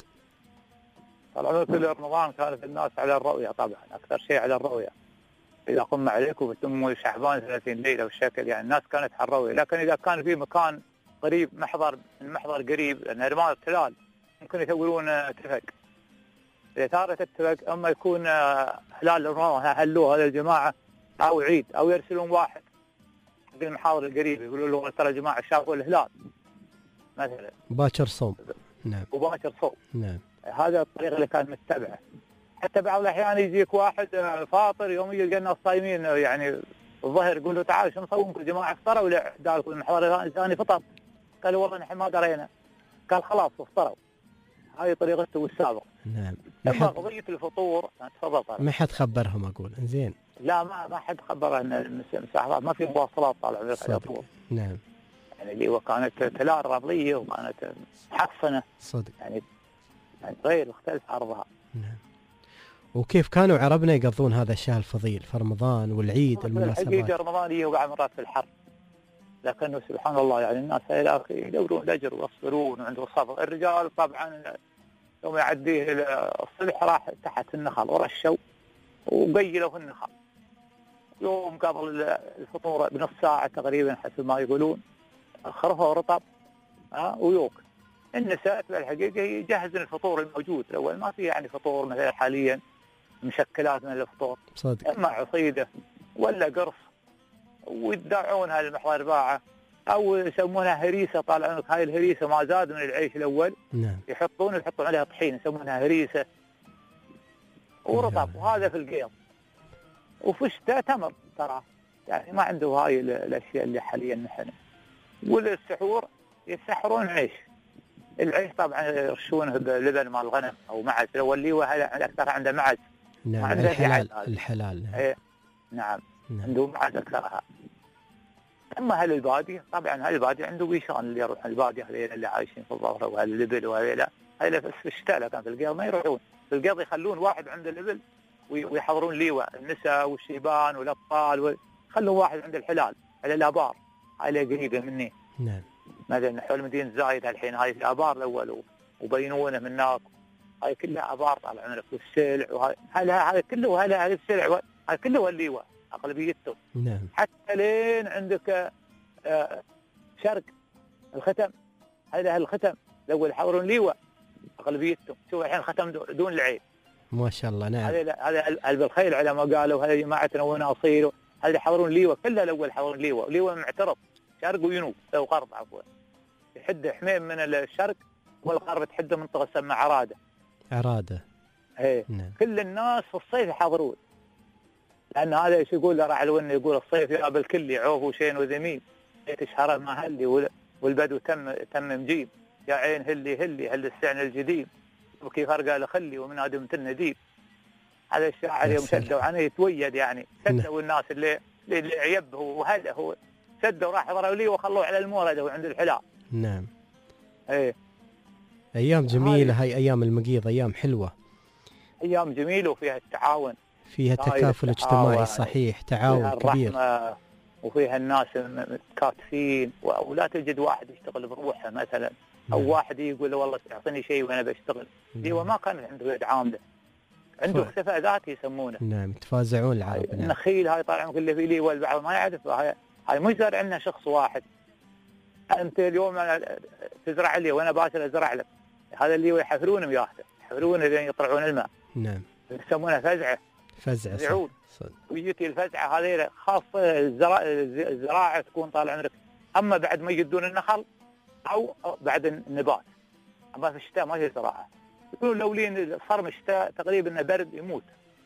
طبعا كل رمضان كانت الناس على الرؤية، طبعا أكثر شيء على الرؤية. إذا قم عليكم وتم شعبان ثلاثين ليلة والشكل، يعني الناس كانت على الرؤية. لكن إذا كان في مكان قريب، محضر من محضر قريب، لأن رمال التلال ممكن يسوون تفق. إذا صارت التفق أما يكون هلال رمضان هلوه هذا الجماعة أو عيد، أو يرسلون واحد حق المحاضر القريبة يقولوا له ترى يا جماعة شافوا الهلال مثلا باكر صوم. نعم، وباكر صوم. نعم، هذا الطريقة اللي كانت متبعة. حتى بعض الأحيان يجيك واحد فاطر يوم يلقى الناس صايمين، يعني الظهر يقول له تعال شو نسوون يا جماعة افطروا ولا داركم المحضر الثاني فطر؟ قالوا والله نحن ما درينا. قال خلاص افطروا. هاي طريقته السابقة. نعم. أما قضية الفطور تفضل. ما حد خبرهم أقول إنزين. لا ما ما حد خبر أن المساحات ما في مواصلات طالع على طول. نعم. يعني اللي هو كانت تلال رملية وكانت محصنة. صدق. يعني يعني غير اختلف عرضها. نعم. وكيف كانوا عربنا يقضون هذا الشهر الفضيل في رمضان والعيد المناسبات؟ الحقيقة رمضان هي وقع مرات في الحر، لكنه سبحان الله يعني الناس يدورون الأجر ويصبرون وعندهم صبر. الرجال طبعا يوم يعديه الصبح راح تحت النخل ورشوا وقيلوا في النخل. يوم قبل الفطور بنص ساعة تقريبا حسب ما يقولون خرفوا رطب ها ويوك. النساء بالحقيقة يجهزون الفطور الموجود الأول، ما في يعني فطور مثلا حاليا مشكلات من الفطور. صدق. اما عصيدة ولا قرص ويدعونها للمحضر باعة او يسمونها هريسة. طال عمرك هاي الهريسة ما زاد من العيش الأول. نعم. يحطون يحطون عليها طحين يسمونها هريسة ورطب. وهذا في القيض. وفي الشتاء تمر ترى، يعني ما عنده هاي الأشياء اللي حاليا نحن. والسحور يسحرون عيش. العيش طبعا يرشونه بلبن مال الغنم او معز، لو اللي هو اكثر عنده معز. نعم، الحلال الحلال. نعم. ايه نعم. نعم، عنده معز اكثرها. اما اهل الباديه طبعا اهل الباديه عنده بيشان اللي يروح الباديه، هذول اللي عايشين في الظهر وهاللبل وهذول هذول في الشتاء، لكن في القيض ما يروحون. في القيض يخلون واحد عند اللبل ويحضرون ليوه النساء والشيبان والاطفال، ويخلون واحد عند الحلال على الابار، هاي قريبه مني. نعم. مثلا حول مدينة زايد الحين هاي في آبار الأول وبينونه من هناك، هاي كلها آبار طال عمرك والسلع، وهاي هذا كله هذا هذا السلع هاي كله الليوة أغلبيته. نعم. حتى لين عندك آه شرق الختم، هذا الختم الأول يحضرون ليوة أغلبيته. شوف الحين ختم دون العين. ما شاء الله. نعم. هذا هذا قلب الخيل على ما قالوا، هذا جماعتنا وناصير، هذا يحضرون ليوة كلها الأول يحضرون ليوة، ليوة معترض شرق وجنوب او غرب عفوا. يحد حميم من الشرق والغرب تحده منطقه تسمى عراده. عراده. ايه. نعم. كل الناس في الصيف يحضرون، لان هذا ايش يقول له راعي الون، يقول الصيف يا بالكل عوف وشين وذميم، تشهر ما هلي والبدو تم تم مجيب، يا عين هلي هلي هل السعن الجديد وكيف ارقى لخلي ومن ادم النديب. هذا الشاعر يوم شدوا عنه يتويد، يعني شدوا الناس اللي اللي عيبه وهذا هو سدوا راح ضربوا لي وخلوه على المورد وعند الحلال. نعم. ايه. ايام جميله هاي ايام المقيض، ايام حلوه. ايام جميله وفيها التعاون، فيها التكافل الاجتماعي. صحيح، تعاون كبير. وفيها الناس متكاتفين، ولا تجد واحد يشتغل بروحه مثلا او نعم. واحد يقول له والله اعطيني شيء وانا بشتغل. نعم. هو ما كان عنده يد عامله، عنده اكتفاء ذاتي يسمونه. نعم، يتفازعون العرب. نعم. النخيل هاي طالع كله في لي والبعض ما يعرف، هاي هاي مو يزرع عندنا شخص واحد. انت اليوم تزرع لي وانا باكر ازرع لك، هذا اللي يحفرونه وياخذه، يحفرونه لين يطلعون الماء. نعم. يسمونها فزعه. فزعه. يعود. ويجي الفزعه هذه خاصه الزراعه تكون طال عمرك، اما بعد ما يجدون النخل او بعد النبات. اما في الشتاء ما في زراعه. يقولون لو لين صار مشتاء تقريبا انه برد يموت.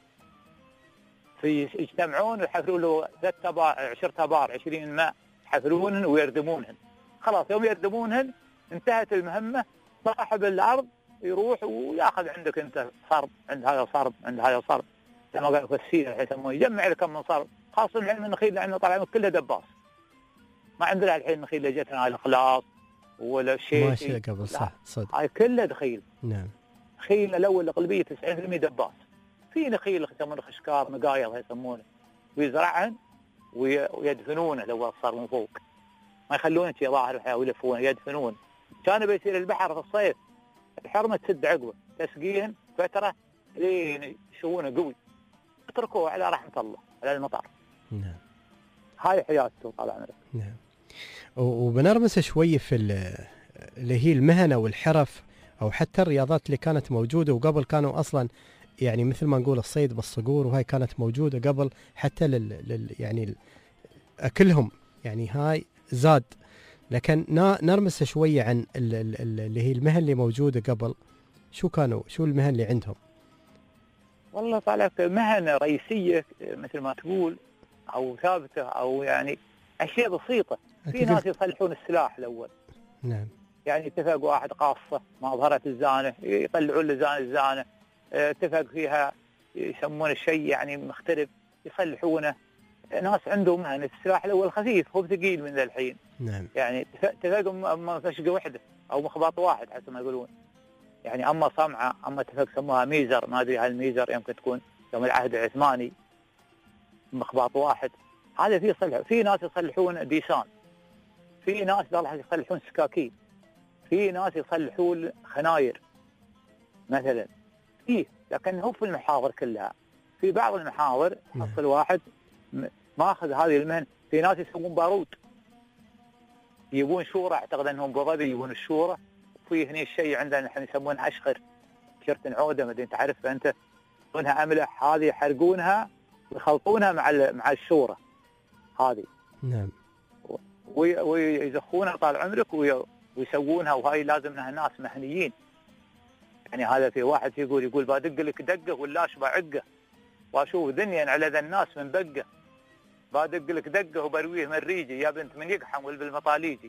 في يجتمعون ويحفرون له ثلاث ابار عشرة ابار عشرين ماء يحفرونهن ويردمونهن. خلاص يوم يردمونهن انتهت المهمه، صاحب الارض يروح وياخذ عندك انت صرب، عند هذا صرب عند هذا صرب، كما قالوا في السيره يسمونه يجمع لك كم من صرب، خاصه الحين النخيل لانه طالع كلها دباس. ما عندنا الحين النخيل اللي جتنا الاخلاص ولا شيء ماشي قبل صح صدق. هاي كلها دخيل. نعم. نخيل الاول الاغلبيه تسعين بالمئة دباس. في نخيل يسمونه خشكار مقايض يسمونه، ويزرعهن ويدفنونه لو صار من فوق. ما يخلونه شيء ظاهر الحياه ويلفونه يدفنون. كان بيصير البحر في الصيف الحرمه تسد عقبه، تسقيهن فتره لين يشوونه قوي. اتركوه على رحمه الله على المطر. نعم. هاي حياته طال عمرك. نعم. وبنرمس شوي في اللي هي المهنه والحرف او حتى الرياضات اللي كانت موجوده وقبل كانوا اصلا يعني مثل ما نقول الصيد بالصقور، وهاي كانت موجوده قبل حتى لل, لل يعني اكلهم يعني هاي زاد. لكن نرمس شويه عن اللي هي المهن اللي موجوده قبل. شو كانوا شو المهن اللي عندهم؟ والله طالع مهن رئيسيه مثل ما تقول او ثابته او يعني اشياء بسيطه. في ناس يصلحون السلاح الاول. نعم. يعني اتفق واحد قاصه ما ظهرت الزانه يطلعون له زانه الزانه، اتفق فيها يسمون الشيء يعني مختلف يصلحونه. ناس عندهم مهن السلاح الاول خفيف هو ثقيل من ذا الحين. نعم. يعني اتفق اما فشقه واحده او مخبط واحد حسب ما يقولون. يعني اما صمعه اما اتفق سموها ميزر، ما ادري هالميزر يمكن تكون يوم العهد العثماني مخبط واحد. هذا في صلح. في ناس يصلحون ديسان، في ناس يصلحون سكاكين، في ناس يصلحون خناير مثلا. فيه لكن هو في المحاضر كلها. في بعض المحاضر حصل واحد ماخذ هذه المهن. في ناس يسوون بارود، يبون شورى، اعتقد انهم بضبي يبون الشورى. وفي هنا الشيء عندنا نحن يسمونها اشخر، شرط عوده ما ادري انت عارفها انت، يسوونها املح هذه يحرقونها ويخلطونها مع مع الشورى هذه. نعم. ويزخونها طال عمرك ويسوونها، وهاي لازم لها ناس مهنيين. يعني هذا في واحد يقول يقول بدق لك دقه ولا اشبع عقه واشوف دنيا على ذا الناس من بقه، بدق لك دقه وبرويه من ريجي يا بنت من يقحم بالمطاليجي.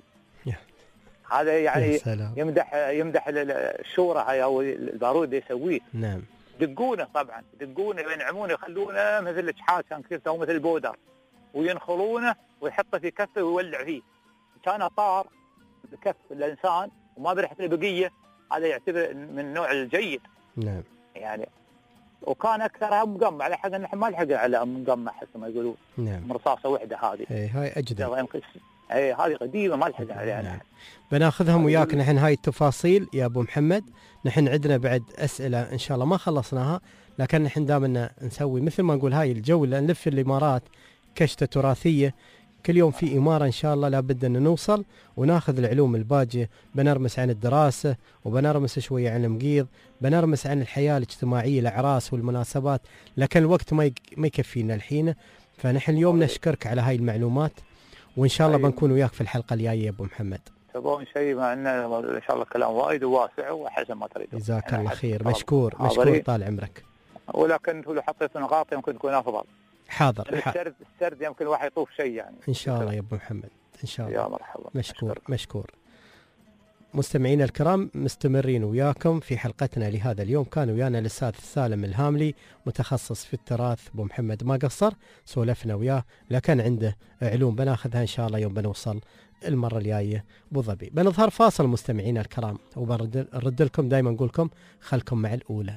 هذا يعني يمدح يمدح الشورى هاي او البارود يسويه. نعم. دقونه طبعا دقونه ينعمونه يخلونه مثل الشحات كان كيف او مثل البودر، وينخلونه ويحطه في كفه ويولع فيه. كان طار بكف الانسان وما بريحه البقيه، هذا يعتبر من النوع الجيد. نعم. يعني وكان اكثرها مقمع، على حق نحن ما لحق على مقمع حسب ما يقولون. نعم. رصاصه وحده هذه. اي هاي اجدد. اي هذه قديمه ما لحق عليها. نعم. بناخذهم وياك نحن هاي التفاصيل يا ابو محمد. نحن عندنا بعد اسئله ان شاء الله ما خلصناها، لكن نحن دائما نسوي مثل ما نقول هاي الجوله نلف الامارات كشته تراثيه. كل يوم في إمارة إن شاء الله لابد أن نوصل وناخذ العلوم الباجية. بنرمس عن الدراسة وبنرمس شوية عن المقيض، بنرمس عن الحياة الاجتماعية الأعراس والمناسبات، لكن الوقت ما ما يكفينا الحين. فنحن اليوم نشكرك على هاي المعلومات، وإن شاء الله بنكون وياك في الحلقة الجاية يا أبو محمد. تبون شيء مع أن إن شاء الله كلام وايد وواسع وحسب ما تريد. جزاك الله خير. مشكور مشكور طال عمرك. ولكن لو حطيت نقاط يمكن تكون أفضل. حاضر. السرد السرد يمكن واحد يطوف شيء يعني. إن شاء الله يا أبو محمد إن شاء الله. يا مرحبا. مشكور مشكور, مشكور. مستمعينا الكرام مستمرين وياكم في حلقتنا لهذا اليوم. كان ويانا الأستاذ سالم الهاملي متخصص في التراث. أبو محمد ما قصر، سولفنا وياه، لكن عنده علوم بناخذها إن شاء الله يوم بنوصل المرة الجاية أبو ظبي. بنظهر فاصل مستمعينا الكرام، وبرد لكم دائما نقول لكم خلكم مع الأولى.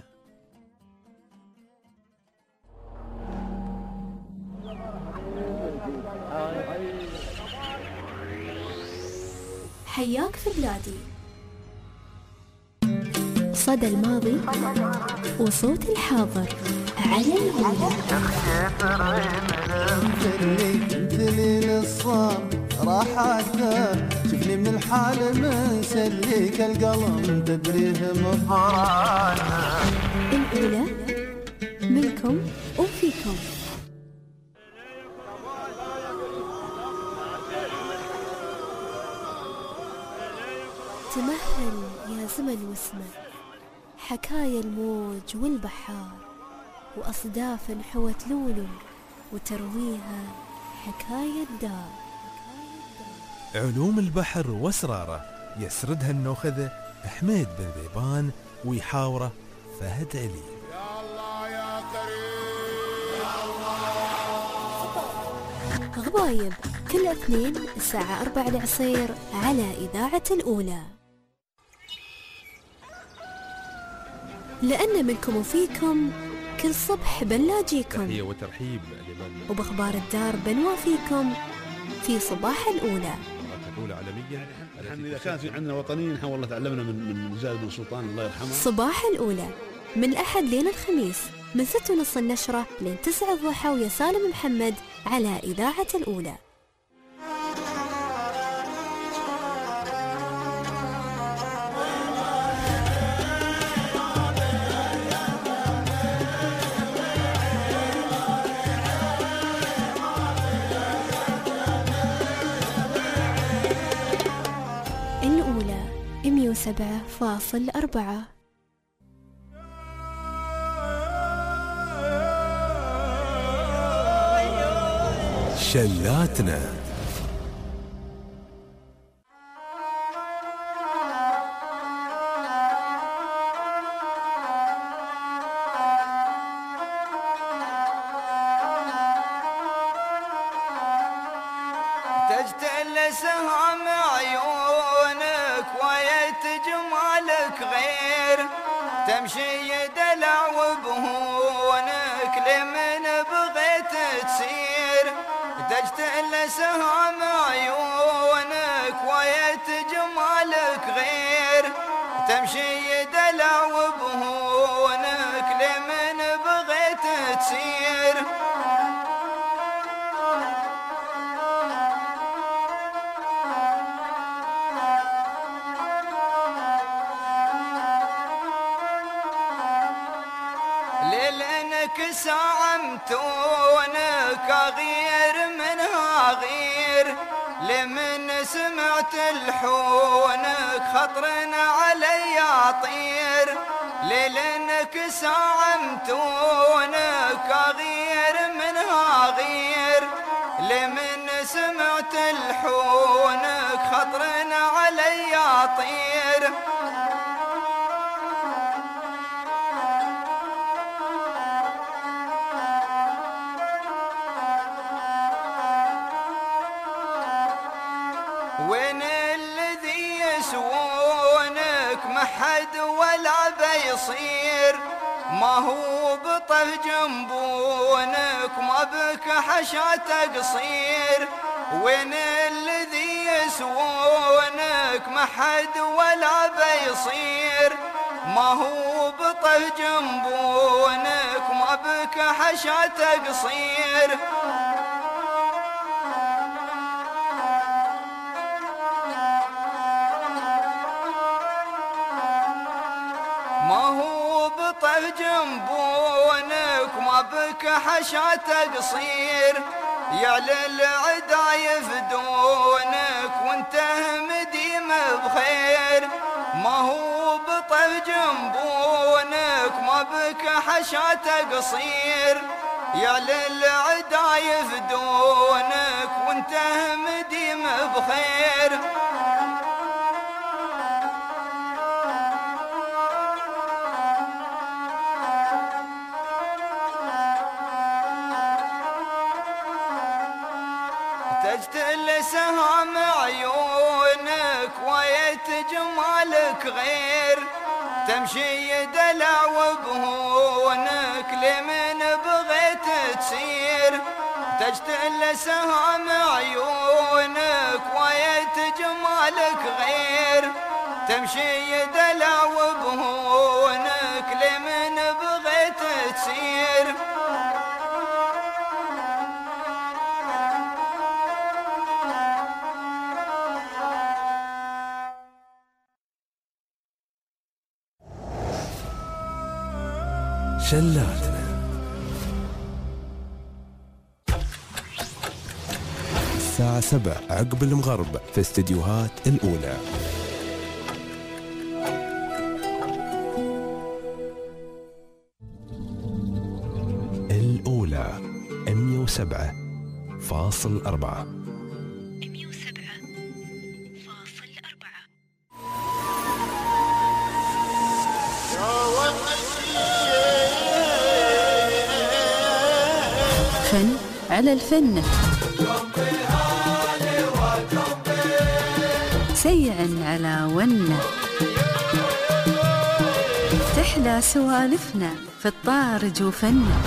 حياك في بلادي، صدى الماضي وصوت الحاضر على العلا. دليل الصام راحته شفني من الحال مسليك القلم تدريه مفرانا. الأولى منكم وفيكم. تمهل يا زمن واسمه، حكايا الموج والبحار وأصداف حوت لولو وترويها حكاية دار. علوم البحر واسراره يسردها النوخذة حميد بن ذيبان ويحاوره فهد علي. يا الله يا كريم يا الله. غبايب كل اثنين الساعة أربعة العصير على إذاعة الأولى. لأن منكم وفيكم كل صبح بنلاجيكم تحية وترحيب لمن وبأخبار الدار بنوافيكم في صباح الأولى. الأولى عالميا. احنا إذا كان في عندنا وطنيين احنا والله تعلمنا من من زايد بن سلطان الله يرحمه. صباح الأولى من الأحد لين الخميس من ست ونص النشرة لين تسعة الضحى ويا سالم محمد على إذاعة الأولى. الأولى مئة وسبعة فاصل أربعة. شلاتنا. تجتل سهام عيونك ويت جمالك غير تمشي دلع وبهونك لمن بغيت تسير. تجتل سهام عيونك ويت جمالك غير تمشي دلع وبهونك لمن بغيت تسير. ليلنك ساعمتونك غير منها غير لمن سمعت الحونك خطرنا علي طير. ليلنك ساعمتونك غير منها غير لمن سمعت الحونك خطرنا علي طير. وين الذي يسوونك ما حد ولا بيصير ما هو بطه جنبونك ما بك حشاته قصير. وين الذي يسوونك ما حد ولا بيصير ما هو بطه جنبونك ما بك حشاته قصير. ما هو بطه جنبونك ما بك حشاته قصير. يعلى العدا يفدونك وانت مديم بخير. ما هو بطه جنبونك ما بك حشاته قصير. يعلى العدا يفدونك وانت مديم بخير. تجتل سهام عيونك ويت جمالك غير تمشي دلع وبهونك لمن بغيت تسير. تجتل سهام عيونك ويت جمالك غير تمشي دلع وبهونك لمن بغيت تسير. شلاتنا. الساعة سبعة عقب المغرب في استديوهات الأولى. وسبعة فاصل أربعة. مئة وسبعة فاصل أربعة. فن على الفن، سيعا على ونه، تحلى سوالفنا في الطارج وفنه.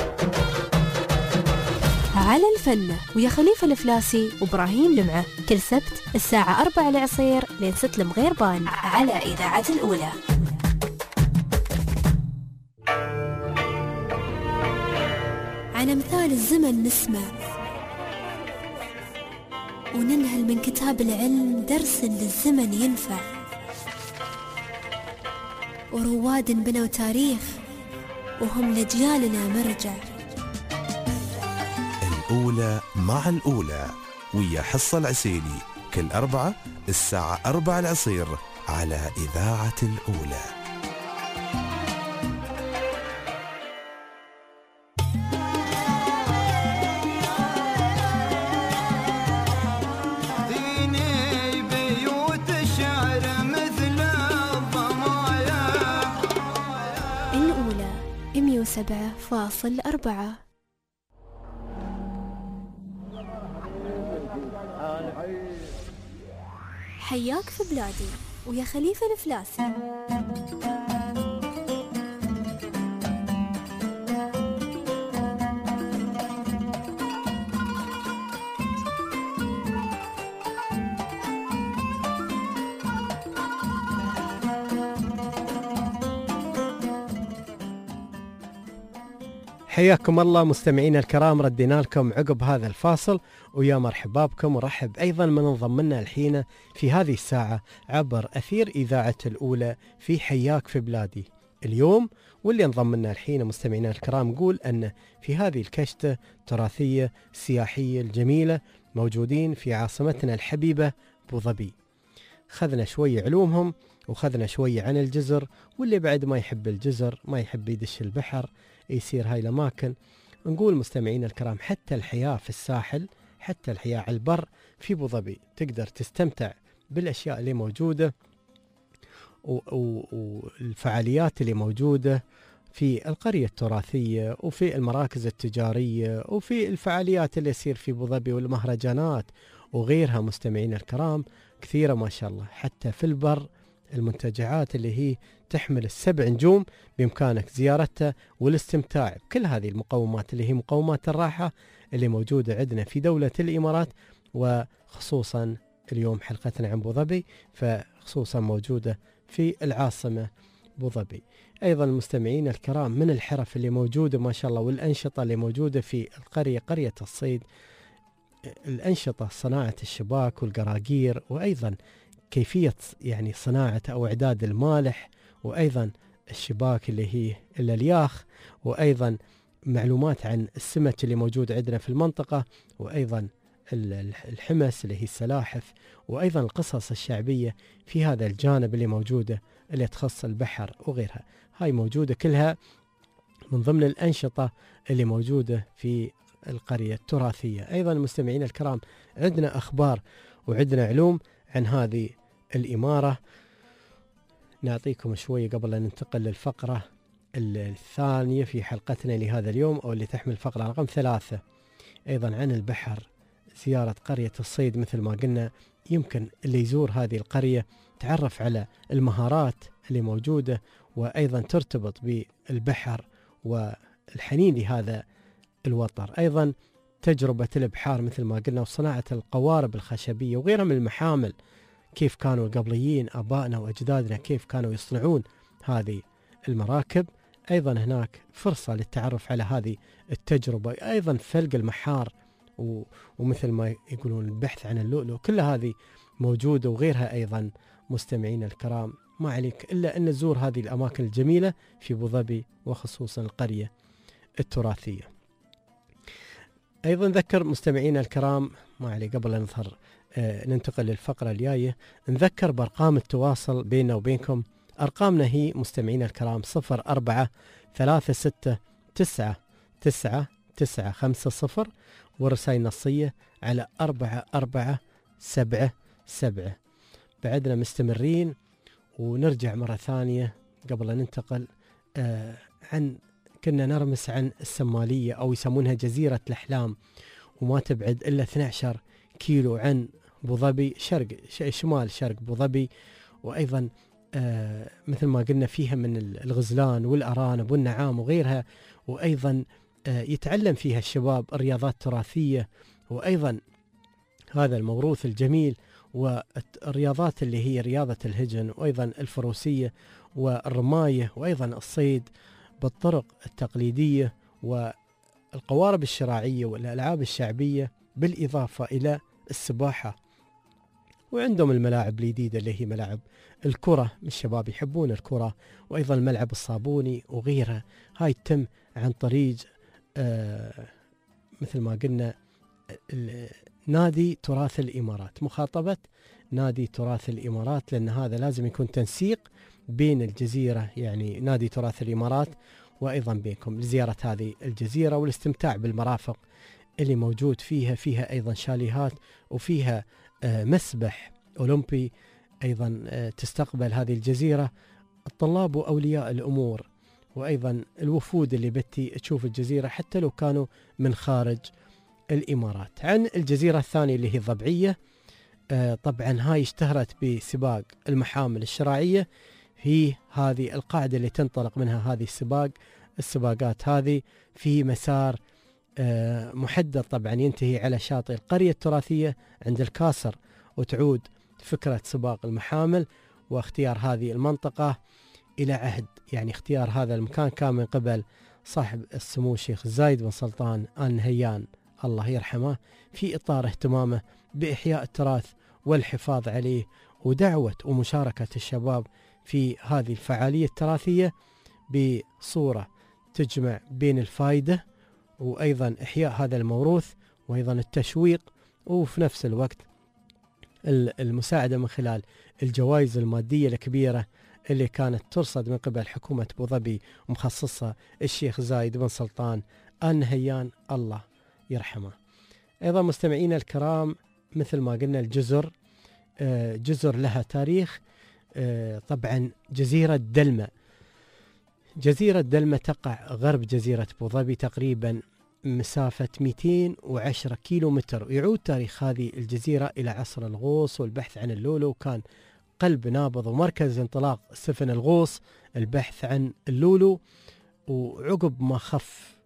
على الفن ويا خليفة الفلاسي وإبراهيم لمعة، كل سبت الساعة أربعة العصير لين ست المغيربان على إذاعة الأولى. عن أمثال الزمن نسمع وننهل من كتاب العلم درس للزمن ينفع، ورواد بنوا تاريخ وهم لأجيالنا مرجع. الأولى مع الأولى ويا حصة العسيلي كل أربعة الساعة أربعة العصير على إذاعة الأولى. ديني بيوت الشعر مثل الضمايا. الأولى مئة وسبعة فاصل أربعة. حياك في بلادي ويا خليفة الفلاسي. حياكم الله مستمعينا الكرام، ردينا لكم عقب هذا الفاصل ويا مرحبا بكم، ورحب أيضا من انضم لنا الحين في هذه الساعة عبر أثير إذاعة الأولى في حياك في بلادي اليوم. واللي انضم لنا الحين مستمعينا الكرام نقول أن في هذه الكشتة التراثية السياحية الجميلة موجودين في عاصمتنا الحبيبة أبو ظبي. خذنا شوية علومهم وخذنا شوية عن الجزر، واللي بعد ما يحب الجزر ما يحب يدش البحر يصير هاي الأماكن. نقول مستمعين الكرام حتى الحياة في الساحل، حتى الحياة على البر في أبو ظبي تقدر تستمتع بالأشياء اللي موجودة والفعاليات اللي موجودة في القرية التراثية وفي المراكز التجارية وفي الفعاليات اللي يصير في أبو ظبي والمهرجانات وغيرها. مستمعين الكرام كثيرة ما شاء الله. حتى في البر المنتجعات اللي هي تحمل السبع نجوم بإمكانك زيارتها والاستمتاع بكل هذه المقومات اللي هي مقومات الراحة اللي موجودة عندنا في دولة الإمارات، وخصوصا اليوم حلقتنا عن أبو ظبي فخصوصا موجودة في العاصمة أبو ظبي. أيضا المستمعين الكرام من الحرف اللي موجودة ما شاء الله والأنشطة اللي موجودة في القرية قرية الصيد، الأنشطة صناعة الشباك والقراقير، وأيضا كيفية يعني صناعة أو إعداد المالح، وأيضا الشباك اللي هي الألياخ، وأيضا معلومات عن السمك اللي موجود عندنا في المنطقة، وأيضا الحمس اللي هي السلاحف، وأيضا القصص الشعبية في هذا الجانب اللي موجودة اللي تخص البحر وغيرها. هاي موجودة كلها من ضمن الأنشطة اللي موجودة في القرية التراثية. أيضا المستمعين الكرام عندنا أخبار وعندنا علوم عن هذه الإمارة. نعطيكم شوي قبل أن ننتقل للفقرة الثانية في حلقتنا لهذا اليوم أو اللي تحمل فقرة رقم ثلاثة، أيضا عن البحر. زيارة قرية الصيد مثل ما قلنا، يمكن اللي يزور هذه القرية تعرف على المهارات اللي موجودة، وأيضا ترتبط بالبحر والحنين لهذا الوطن. أيضا تجربة البحار مثل ما قلنا، وصناعة القوارب الخشبية وغيرها من المحامل، كيف كانوا القبليين آبائنا وأجدادنا كيف كانوا يصنعون هذه المراكب. أيضا هناك فرصة للتعرف على هذه التجربة، أيضا فلق المحار ومثل ما يقولون البحث عن اللؤلؤ، كل هذه موجودة وغيرها. أيضا مستمعين الكرام ما عليك إلا أن تزور هذه الأماكن الجميلة في أبو ظبي وخصوصا القرية التراثية. أيضا ذكر مستمعين الكرام ما علي قبل أن نظهر آه ننتقل للفقرة الجاية، نذكر بأرقام التواصل بيننا وبينكم. أرقامنا هي مستمعين الكرام صفر أربعة ثلاثة ستة تسعة تسعة تسعة خمسة صفر، ورسائل نصية على أربعة أربعة سبعة سبعة. بعدنا مستمرين ونرجع مرة ثانية قبل أن ننتقل آه عن كنا نرمس عن السمالية أو يسمونها جزيرة الأحلام، وما تبعد إلا اثني عشر كيلو عن أبو ظبي، شرق شمال شرق أبو ظبي. وأيضا آه مثل ما قلنا فيها من الغزلان والأرانب والنعام وغيرها، وأيضا آه يتعلم فيها الشباب الرياضات التراثية، وأيضا هذا الموروث الجميل والرياضات اللي هي رياضة الهجن، وأيضا الفروسية والرماية، وأيضا الصيد بالطرق التقليدية والقوارب الشراعية والألعاب الشعبية، بالإضافة إلى السباحة. وعندهم الملاعب الجديدة اللي هي ملاعب الكرة، الشباب يحبون الكرة، وأيضا الملعب الصابوني وغيرها. هاي تتم عن طريق آه مثل ما قلنا نادي تراث الإمارات، مخاطبة نادي تراث الإمارات، لأن هذا لازم يكون تنسيق بين الجزيرة، يعني نادي تراث الإمارات وأيضا بينكم لزيارة هذه الجزيرة والاستمتاع بالمرافق اللي موجود فيها. فيها أيضا شاليهات، وفيها آه مسبح أولمبي أيضا آه تستقبل هذه الجزيرة الطلاب وأولياء الأمور، وأيضا الوفود اللي بتي تشوف الجزيرة حتى لو كانوا من خارج الإمارات. عن الجزيرة الثانية اللي هي الضبعية، آه طبعا هاي اشتهرت بسباق المحامل الشراعية، هي هذه القاعدة اللي تنطلق منها هذه السباق السباقات هذه في مسار آه محدد، طبعا ينتهي على شاطئ القرية التراثية عند الكاسر، وتعود فكرة سباق المحامل واختيار هذه المنطقة إلى عهد، يعني اختيار هذا المكان كان من قبل صاحب السمو الشيخ زايد بن سلطان آل نهيان الله يرحمه، في إطار اهتمامه بإحياء التراث والحفاظ عليه، ودعوة ومشاركة الشباب في هذه الفعالية التراثية بصورة تجمع بين الفائدة وأيضا إحياء هذا الموروث، وأيضا التشويق، وفي نفس الوقت المساعدة من خلال الجوائز المادية الكبيرة اللي كانت ترصد من قبل حكومة أبو ظبي ومخصصة الشيخ زايد بن سلطان آل نهيان الله يرحمه. أيضا مستمعينا الكرام، مثل ما قلنا الجزر جزر لها تاريخ. طبعا جزيرة دلمة، جزيرة دلمة تقع غرب جزيرة أبو ظبي تقريبا مسافة مئتين وعشرة كيلو متر، ويعود تاريخ هذه الجزيرة إلى عصر الغوص والبحث عن اللولو، وكان قلب نابض ومركز انطلاق سفن الغوص البحث عن اللولو. وعقب ما خف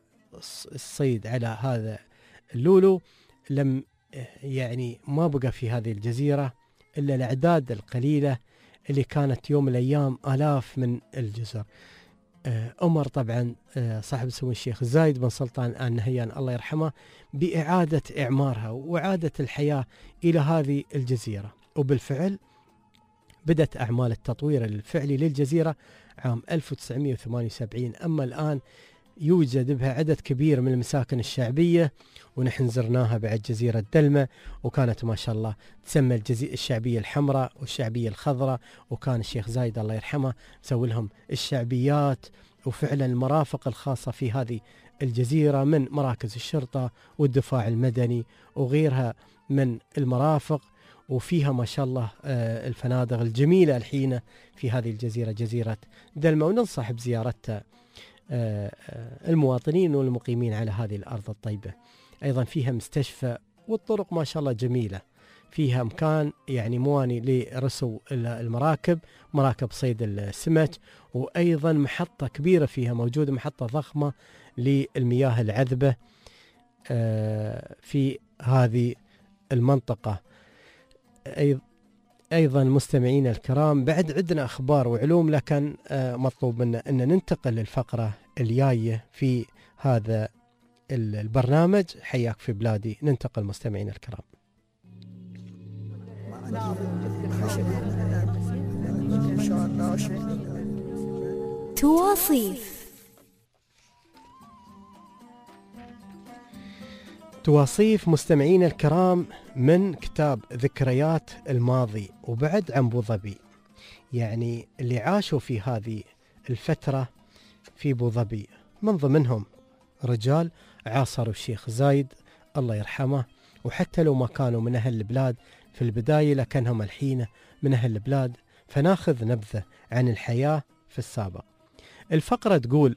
الصيد على هذا اللولو لم يعني ما بقى في هذه الجزيرة إلا الأعداد القليلة اللي كانت يوم الأيام آلاف من الجزر. أمر طبعا صاحب سمو الشيخ زايد بن سلطان آل نهيان الله يرحمه بإعادة إعمارها وإعادة الحياة إلى هذه الجزيرة، وبالفعل بدأت أعمال التطوير الفعلي للجزيرة عام ألف وتسعمئة وثمانية وسبعين. أما الآن يوجد بها عدد كبير من المساكن الشعبية، ونحن زرناها بعد جزيرة دلمة، وكانت ما شاء الله تسمى الجزيرة الشعبية الحمراء والشعبية الخضراء، وكان الشيخ زايد الله يرحمه مسوي لهم الشعبيات وفعلا المرافق الخاصة في هذه الجزيرة من مراكز الشرطة والدفاع المدني وغيرها من المرافق، وفيها ما شاء الله الفنادق الجميلة الحين في هذه الجزيرة جزيرة دلمة، وننصح بزيارتها المواطنين والمقيمين على هذه الأرض الطيبة. أيضا فيها مستشفى، والطرق ما شاء الله جميلة، فيها مكان يعني مواني لرسو المراكب، مراكب صيد السمك، وأيضا محطة كبيرة فيها موجودة، محطة ضخمة للمياه العذبة في هذه المنطقة. أيضا مستمعين الكرام، بعد عندنا أخبار وعلوم، لكن مطلوب منا أن ننتقل للفقرة الجاية في هذا البرنامج حياك في بلادي. ننتقل مستمعين الكرام. تواصيف تواصيف مستمعين الكرام من كتاب ذكريات الماضي وبعد عن أبو ظبي، يعني اللي عاشوا في هذه الفترة في أبو ظبي، من ضمنهم رجال عاصروا الشيخ زايد الله يرحمه، وحتى لو ما كانوا من أهل البلاد في البداية لكنهم الحين من أهل البلاد. فناخذ نبذة عن الحياة في السابق. الفقرة تقول: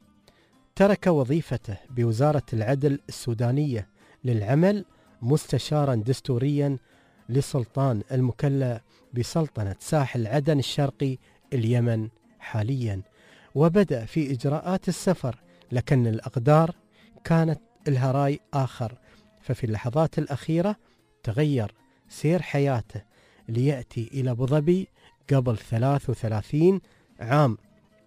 ترك وظيفته بوزارة العدل السودانية للعمل مستشارا دستوريا لسلطان المكلف بسلطنة ساحل عدن الشرقي اليمن حاليا، وبدأ في إجراءات السفر، لكن الأقدار كانت لها راي آخر. ففي اللحظات الأخيرة تغير سير حياته ليأتي إلى أبو ظبي قبل ثلاث وثلاثين عام،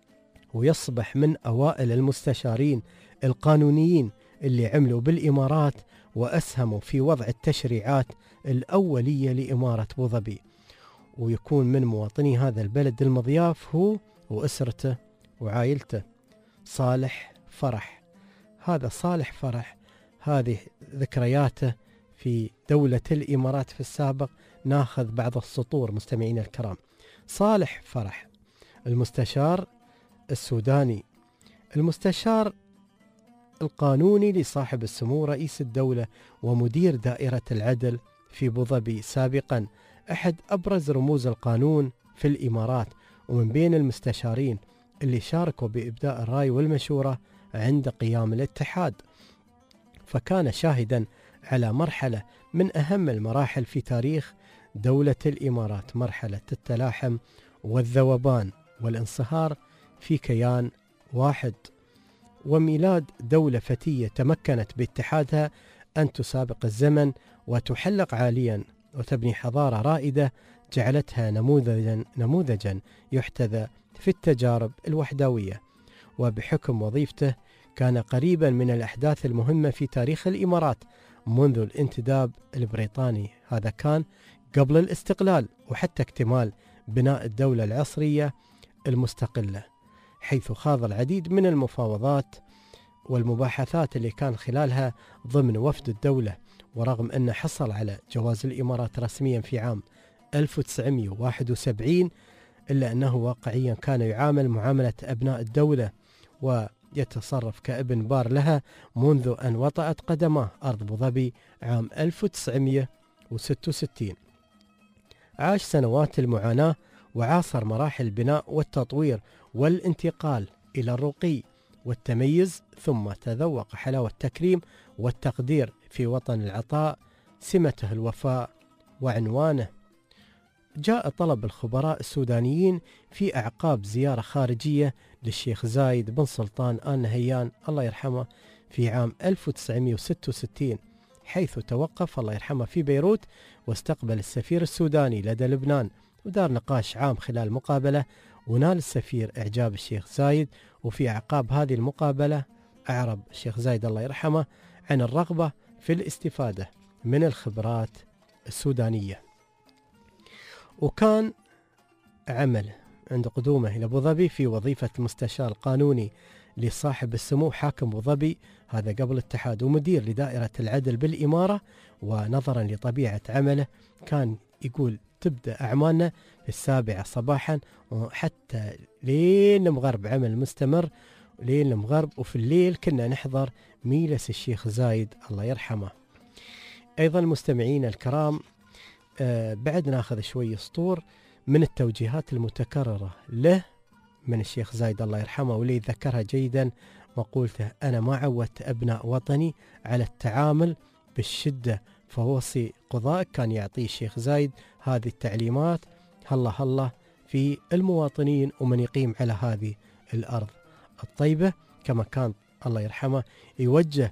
ويصبح من أوائل المستشارين القانونيين اللي عملوا بالإمارات وأسهموا في وضع التشريعات الأولية لإمارة أبو ظبي، ويكون من مواطني هذا البلد المضياف هو وأسرته وعائلته. صالح فرح، هذا صالح فرح هذه ذكرياته في دولة الإمارات في السابق. ناخذ بعض السطور مستمعين الكرام. صالح فرح المستشار السوداني، المستشار القانوني لصاحب السمو رئيس الدولة ومدير دائرة العدل في أبو ظبي سابقا، أحد أبرز رموز القانون في الإمارات، ومن بين المستشارين اللي شاركوا بإبداء الرأي والمشورة عند قيام الاتحاد. فكان شاهدا على مرحلة من أهم المراحل في تاريخ دولة الإمارات، مرحلة التلاحم والذوبان والانصهار في كيان واحد، وميلاد دولة فتية تمكنت باتحادها أن تسابق الزمن وتحلق عاليا وتبني حضارة رائدة جعلتها نموذجا نموذجا يحتذى في التجارب الوحدوية. وبحكم وظيفته كان قريبا من الأحداث المهمة في تاريخ الإمارات منذ الانتداب البريطاني، هذا كان قبل الاستقلال وحتى اكتمال بناء الدولة العصرية المستقلة، حيث خاض العديد من المفاوضات والمباحثات اللي كان خلالها ضمن وفد الدولة. ورغم أنه حصل على جواز الإمارات رسميا في عام ألف وتسعمئة وواحد وسبعين، إلا أنه واقعيا كان يعامل معاملة أبناء الدولة ويتصرف كابن بار لها منذ أن وطأت قدمه أرض أبو ظبي عام ألف وتسعمئة وستة وستين. عاش سنوات المعاناة وعاصر مراحل البناء والتطوير والانتقال إلى الرقي والتميز، ثم تذوق حلاوة التكريم والتقدير في وطن العطاء، سمته الوفاء وعنوانه. جاء طلب الخبراء السودانيين في أعقاب زيارة خارجية للشيخ زايد بن سلطان آل نهيان الله يرحمه في عام ألف وتسعمئة وستة وستين، حيث توقف الله يرحمه في بيروت واستقبل السفير السوداني لدى لبنان، ودار نقاش عام خلال مقابلة، ونال السفير إعجاب الشيخ زايد. وفي أعقاب هذه المقابلة أعرب الشيخ زايد الله يرحمه عن الرغبة في الاستفادة من الخبرات السودانية. وكان عمل عند قدومه إلى أبو ظبي في وظيفة المستشار القانوني لصاحب السمو حاكم أبو ظبي، هذا قبل الاتحاد، ومدير لدائرة العدل بالإمارة. ونظرا لطبيعة عمله كان يقول تبدأ أعمالنا في السابعة صباحا وحتى لين المغرب، عمل مستمر لين المغرب، وفي الليل كنا نحضر ميلس الشيخ زايد الله يرحمه. أيضا المستمعين الكرام آه بعد ناخذ شوي سطور من التوجيهات المتكررة له من الشيخ زايد الله يرحمه، واللي ذكرها جيدا مقولته: أنا ما عودت أبناء وطني على التعامل بالشدة، فوصي قضائك كان يعطيه الشيخ زايد هذه التعليمات هلا هلا في المواطنين ومن يقيم على هذه الأرض الطيبة. كما كان الله يرحمه يوجه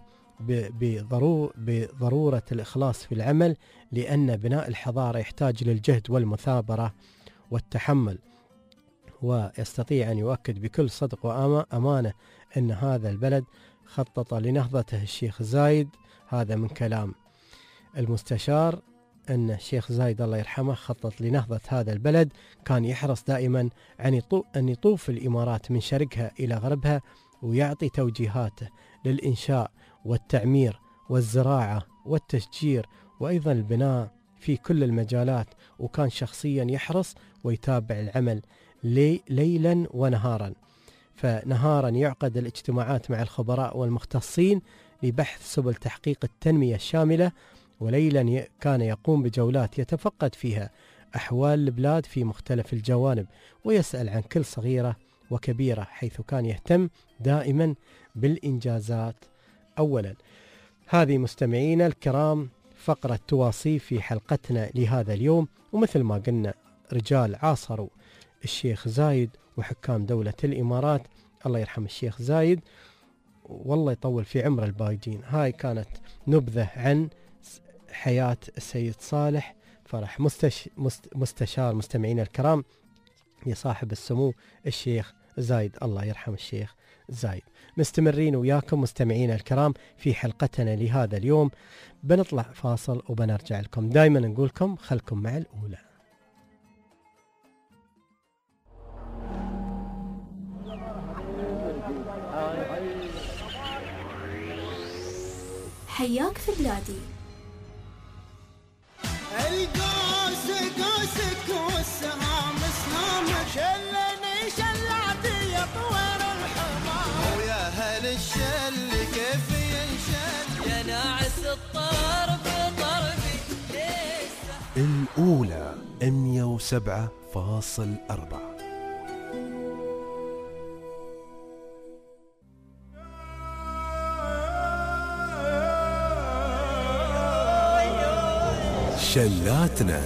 بضرورة الإخلاص في العمل، لأن بناء الحضارة يحتاج للجهد والمثابرة والتحمل. ويستطيع أن يؤكد بكل صدق وأمانة أن هذا البلد خطط لنهضته الشيخ زايد. هذا من كلام المستشار، أن الشيخ زايد الله يرحمه خطط لنهضة هذا البلد، كان يحرص دائما أن يطوف الإمارات من شرقها إلى غربها ويعطي توجيهاته للإنشاء والتعمير والزراعة والتشجير وأيضا البناء في كل المجالات، وكان شخصيا يحرص ويتابع العمل لي ليلا ونهارا. فنهارا يعقد الاجتماعات مع الخبراء والمختصين لبحث سبل تحقيق التنمية الشاملة، وليلا كان يقوم بجولات يتفقد فيها أحوال البلاد في مختلف الجوانب ويسأل عن كل صغيرة وكبيرة، حيث كان يهتم دائما بالإنجازات أولا. هذه مستمعينا الكرام فقرة تواصيف في حلقتنا لهذا اليوم، ومثل ما قلنا رجال عاصروا الشيخ زايد وحكام دولة الإمارات، الله يرحم الشيخ زايد والله يطول في عمر البايجين. هاي كانت نبذة عن حياة السيد صالح فرح مستش مستشار مستمعينا الكرام لصاحب السمو الشيخ زايد، الله يرحم الشيخ زايد. مستمرين وياكم مستمعينا الكرام في حلقتنا لهذا اليوم، بنطلع فاصل وبنرجع لكم. دايما نقولكم خلكم مع الأولى. حياك في بلادي. القوس قوسك والسهام سهامك، شلني شلعتي يا طوير الحمام، ويا هل الشل كيف ينشل يا ناعس الطرب طربي. الأولى مية وسبعة فاصل أربعة. شلاتنا.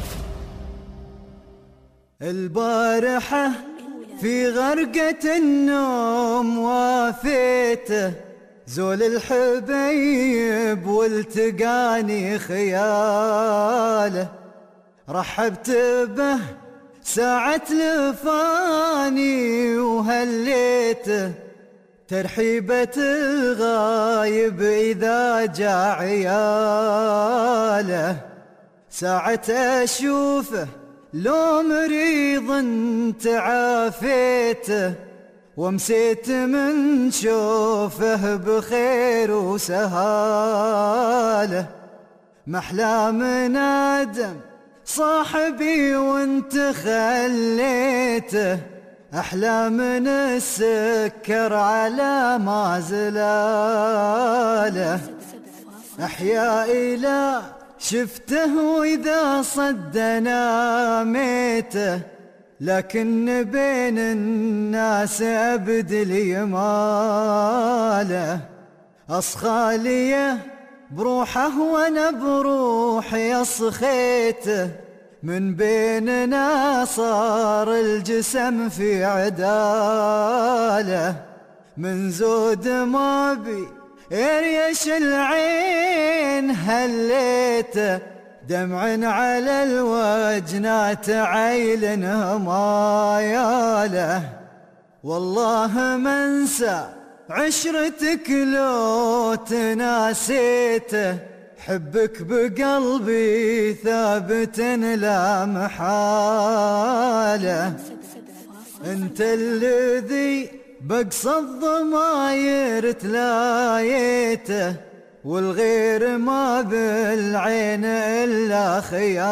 البارحة في غرقة النوم وافيته، زول الحبيب والتقاني خياله، رحبت به ساعة لفاني وهليته، ترحيبة الغايب إذا جاء عياله، ساعة أشوفه لو مريض تعافيته، ومسيت من شوفه بخير وسهاله، محلى من آدم صاحبي وانت خليته، أحلى من السكر على ما زلاله، أحيائي لا شفته وإذا صدنا ميته، لكن بين الناس أبدل يماله، أصخاليه بروحه وأنا بروحي أصخيته، من بيننا صار الجسم في عداله، من زود ما بي يريش العين هليته، دمع على الوجنات عيل هماياله، والله ما انسى عشرتك لو تناسيته، حبك بقلبي ثابت لا محالة، انت الذي بقصى الضماير تلايته، والغير ما بالعين إلا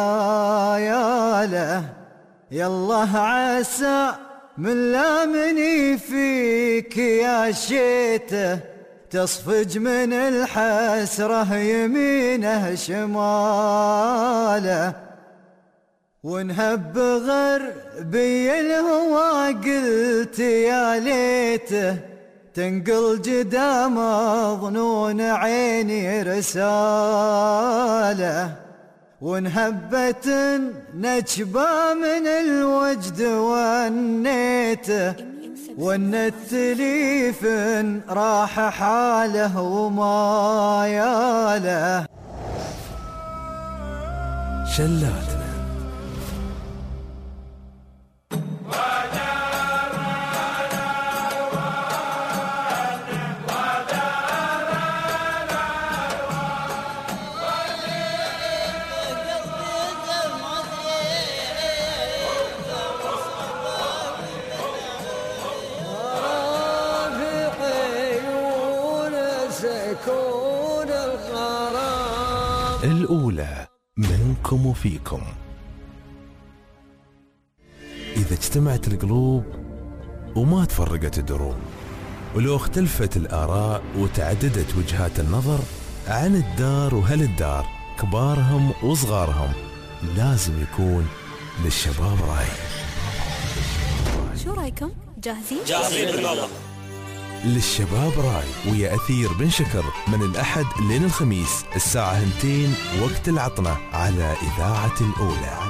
خياله، يالله عسى من لامني فيك يا شيته، تصفج من الحسرة يمينه شماله، ونهب غربي الهوى قلت يا ليته، تنقل جدا مظنون عيني رساله، ونهبت نجبة من الوجد والنيته، والنت ليف راح حاله وما ياله. شلاتنا. الأولى منكم وفيكم. إذا اجتمعت القلوب وما تفرقت الدروب، ولو اختلفت الآراء وتعددت وجهات النظر عن الدار وهل الدار كبارهم وصغارهم، لازم يكون للشباب رأي. شو رايكم؟ جاهزين؟ جاهزين بالله. للشباب راي ويا أثير بن شكر من الأحد لين الخميس الساعة اثنتين وقت العطنة على إذاعة الأولى.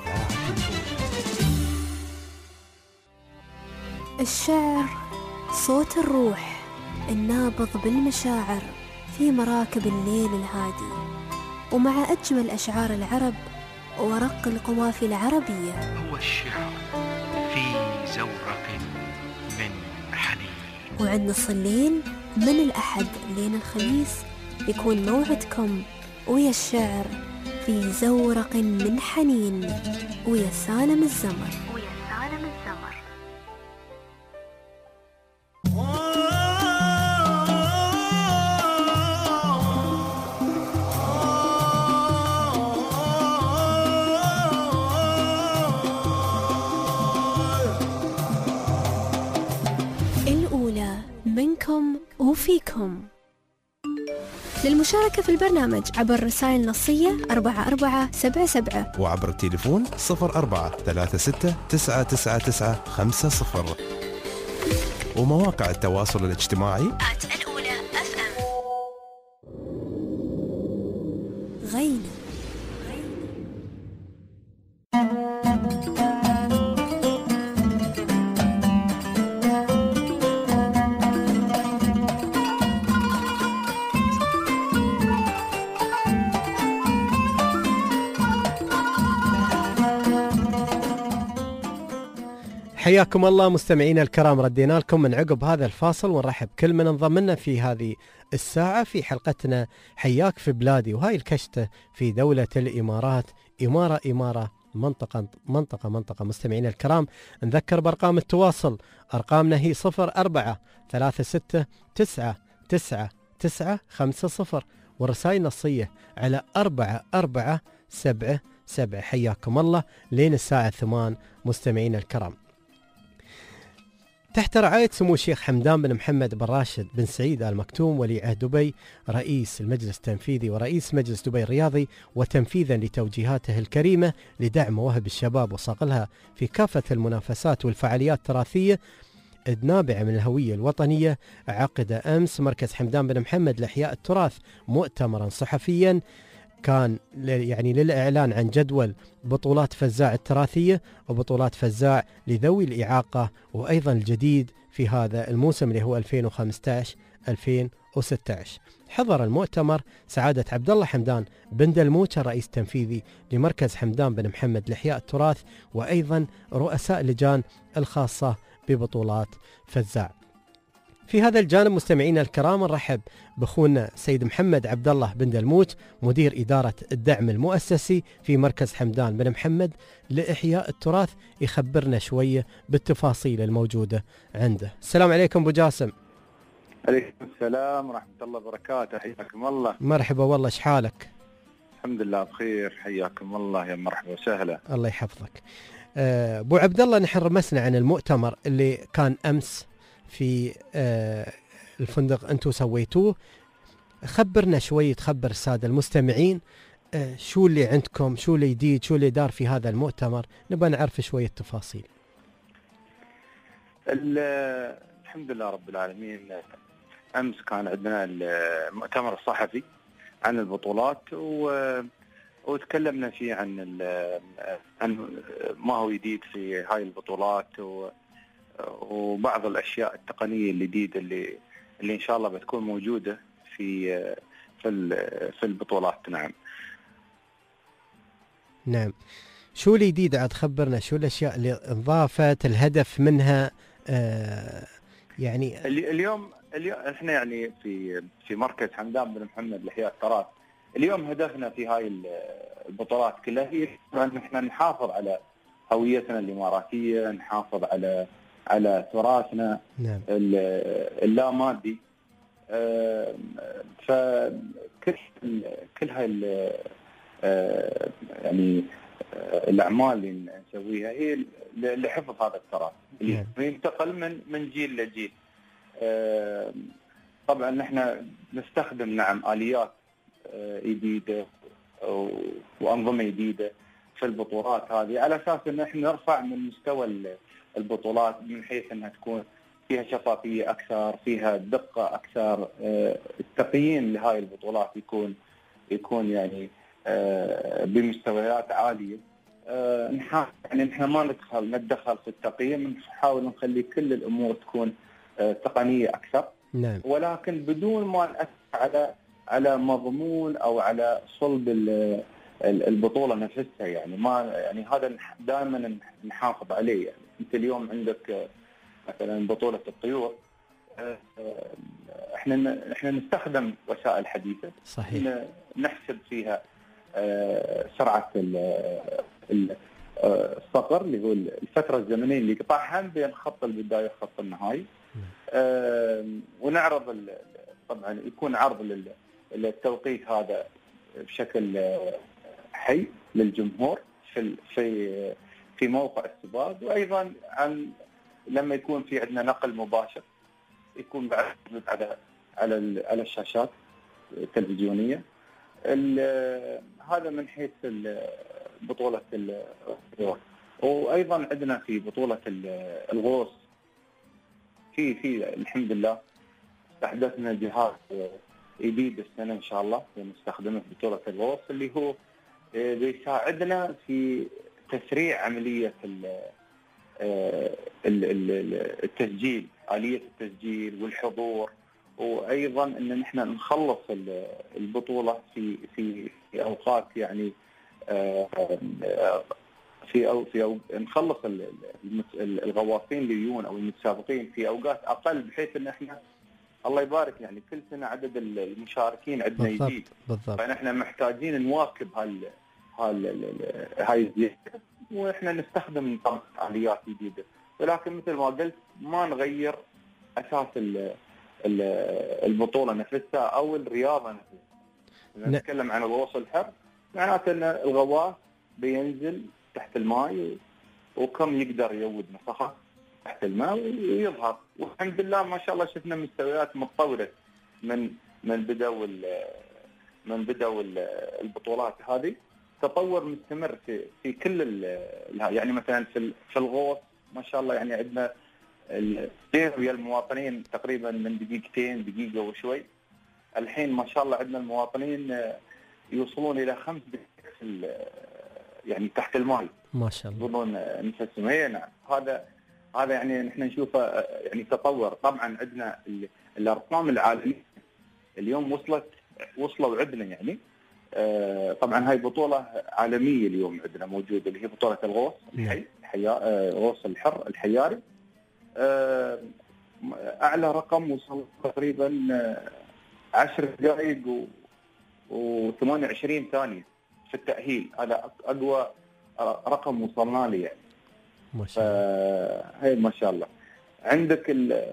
الشعر صوت الروح النابض بالمشاعر في مراكب الليل الهادي، ومع أجمل أشعار العرب ورق القوافي العربية. هو الشعر في زورق من حنين. وعند نص الليل من الأحد لين الخميس يكون موعدكم ويا الشعر في زورق من حنين ويا سالم الزمر. ويا سالم الزمر. الأولى منكم وفيكم. للمشاركة في البرنامج عبر رسائل نصية أربعة أربعة سبعة سبعة وعبر التليفون صفر أربعة ثلاثة ستة تسعة تسعة تسعة خمسة صفر ومواقع التواصل الاجتماعي الأولى أف أم. غين حياكم الله مستمعينا الكرام، ردينا لكم من عقب هذا الفاصل ونرحب كل من انضم لنا في هذه الساعة في حلقتنا حياك في بلادي، وهاي الكشتة في دولة الإمارات، إمارة إمارة منطقة منطقة منطقة. مستمعينا الكرام نذكر بأرقام التواصل، أرقامنا هي صفر أربعة ثلاثة ستة تسعة تسعة تسعة خمسة صفر ورسائل نصية على أربعة أربعة سبعة سبعة. حياكم الله لين الساعة ثمان مستمعينا الكرام. تحت رعاية سمو الشيخ حمدان بن محمد بن راشد بن سعيد آل مكتوم ولي عهد دبي رئيس المجلس التنفيذي ورئيس مجلس دبي الرياضي، وتنفيذا لتوجيهاته الكريمة لدعم مواهب الشباب وصقلها في كافة المنافسات والفعاليات التراثية النابعة من الهوية الوطنية، عقد أمس مركز حمدان بن محمد لإحياء التراث مؤتمرا صحفيا كان يعني للإعلان عن جدول بطولات فزاع التراثية وبطولات فزاع لذوي الإعاقة، وأيضا الجديد في هذا الموسم اللي هو ألفين وخمسة عشر ألفين وستة عشر. حضر المؤتمر سعادة عبد الله حمدان بن دلموت الرئيس التنفيذي لمركز حمدان بن محمد لإحياء التراث، وأيضا رؤساء اللجان الخاصة ببطولات فزاع. في هذا الجانب مستمعينا الكرام نرحب بأخونا سيد محمد عبد الله بن دلموت مدير إدارة الدعم المؤسسي في مركز حمدان بن محمد لإحياء التراث، يخبرنا شوية بالتفاصيل الموجودة عنده. السلام عليكم أبو جاسم. عليكم السلام ورحمة الله وبركاته، حياكم الله. مرحبا والله، شحالك؟ الحمد لله بخير، حياكم الله، يا مرحبا وسهلا. الله يحفظك. أبو عبد الله، نحن رمسنا عن المؤتمر اللي كان أمس في الفندق أنتوا سويتوه، خبرنا شوي، تخبر السادة المستمعين شو اللي عندكم، شو اللي جديد، شو اللي دار في هذا المؤتمر، نبغى نعرف شوية تفاصيل. الحمد لله رب العالمين. أمس كان عندنا المؤتمر الصحفي عن البطولات و... وتكلمنا فيه عن عن ما هو جديد في هاي البطولات و... وبعض الأشياء التقنية الجديدة اللي اللي إن شاء الله بتكون موجودة في في في البطولات. نعم نعم. شو اللي جديد عاد خبرنا، شو الأشياء اللي انضافت، الهدف منها آه يعني اليوم اليوم احنا يعني في في مركز حمدان بن محمد لإحياء التراث، اليوم هدفنا في هاي البطولات كلها هي أن احنا نحافظ على هويتنا الإماراتية، نحافظ على على تراثنا نعم. اللامادي. فكل كل هاي يعني الأعمال اللي نسويها هي لحفظ هذا التراث اللي ينتقل من من جيل لجيل. طبعا نحن نستخدم نعم آليات جديدة وأنظمة جديدة في البطولات هذه على أساس أن احنا نرفع من مستوى البطولات من حيث أنها تكون فيها شفافية أكثر، فيها دقة أكثر، التقييم لهاي البطولات يكون يكون يعني بمستويات عالية. نحاول يعني نحن ما ندخل نتدخل في التقييم، نحاول نخلي كل الأمور تكون تقنية أكثر. نعم. ولكن بدون ما نأثر على على مضمون أو على صلب البطولة نفسها، يعني ما يعني هذا دائما نحافظ عليه. يعني أنت اليوم عندك مثلا بطولة الطيور، احنا احنا نستخدم وسائل حديثة، صحيح، نحسب فيها سرعة الصقر اللي هو الفترة الزمنية اللي قطعها بين خط البداية وخط النهاية، ونعرض طبعا يكون عرض للتوقيت هذا بشكل حي للجمهور في في في موقع السباق. وايضا عن لما يكون في عندنا نقل مباشر يكون بعد على على على الشاشات التلفزيونيه. هذا من حيث بطوله الطيور. وايضا عندنا في بطوله الغوص في في الحمد لله استحدثنا جهاز جديد السنه ان شاء الله بنستخدمه في بطوله الغوص، اللي هو بيساعدنا في تسريع عمليه التسجيل، آلية التسجيل والحضور، وايضا ان نحن نخلص البطوله في في في اوقات يعني في او في أو نخلص الغواصين اللي يجون او المتسابقين في اوقات اقل، بحيث ان احنا الله يبارك يعني كل سنه عدد المشاركين عندنا يزيد، فنحن محتاجين نواكب هال هال هاي الزياده، واحنا نستخدم طبعا آليات جديده، ولكن مثل ما قلت ما نغير اساس البطوله نفسها او الرياضه نفسها. نتكلم عن الغوص الحر، معناته ان الغواص بينزل تحت الماء وكم يقدر يود مساحه تحت الماء ويظهر، والحمد لله ما شاء الله شفنا مستويات متطوره من من بدأوا من بدأوا البطولات هذه، تطور مستمر في في كل يعني مثلا في في الغوص ما شاء الله يعني عندنا السير ويا المواطنين تقريبا من دقيقتين دقيقه وشوي، الحين ما شاء الله عندنا المواطنين يوصلون الى خمس دقائق يعني تحت الماء ما شاء الله بدون نفسهم. نعم، هذا هذا يعني نحن نشوفه يعني تطور. طبعا عندنا الارقام العالميه اليوم وصلت وصلوا عندنا يعني آه طبعا هاي بطوله عالميه اليوم عندنا موجوده، اللي هي بطوله الغوص الحي الحيا غوص الحر الحياري. آه اعلى رقم وصل تقريبا عشر دقائق وثمانية وعشرين ثانيه في التاهيل، هذا اقوى رقم وصلنا له يعني ما شاء الله. هاي ما شاء الله عندك ال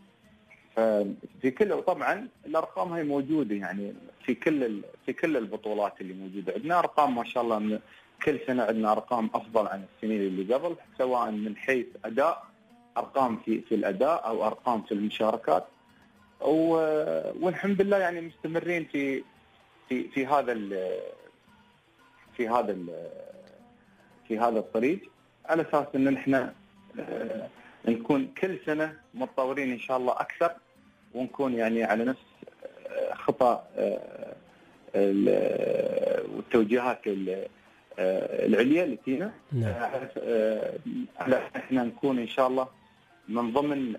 في كل طبعا الارقام هي موجوده يعني في كل في كل البطولات اللي موجوده عندنا، ارقام ما شاء الله كل سنه عندنا ارقام افضل عن السنين اللي قبل، سواء من حيث اداء، ارقام في في الاداء او ارقام في المشاركات، والحمد لله يعني مستمرين في في في هذا ال في هذا ال في هذا الطريق، على اساس ان نحن نكون كل سنه متطورين ان شاء الله اكثر، ونكون يعني على نفس خطى والتوجيهات العليا اللي فينا، على احنا نكون ان شاء الله من ضمن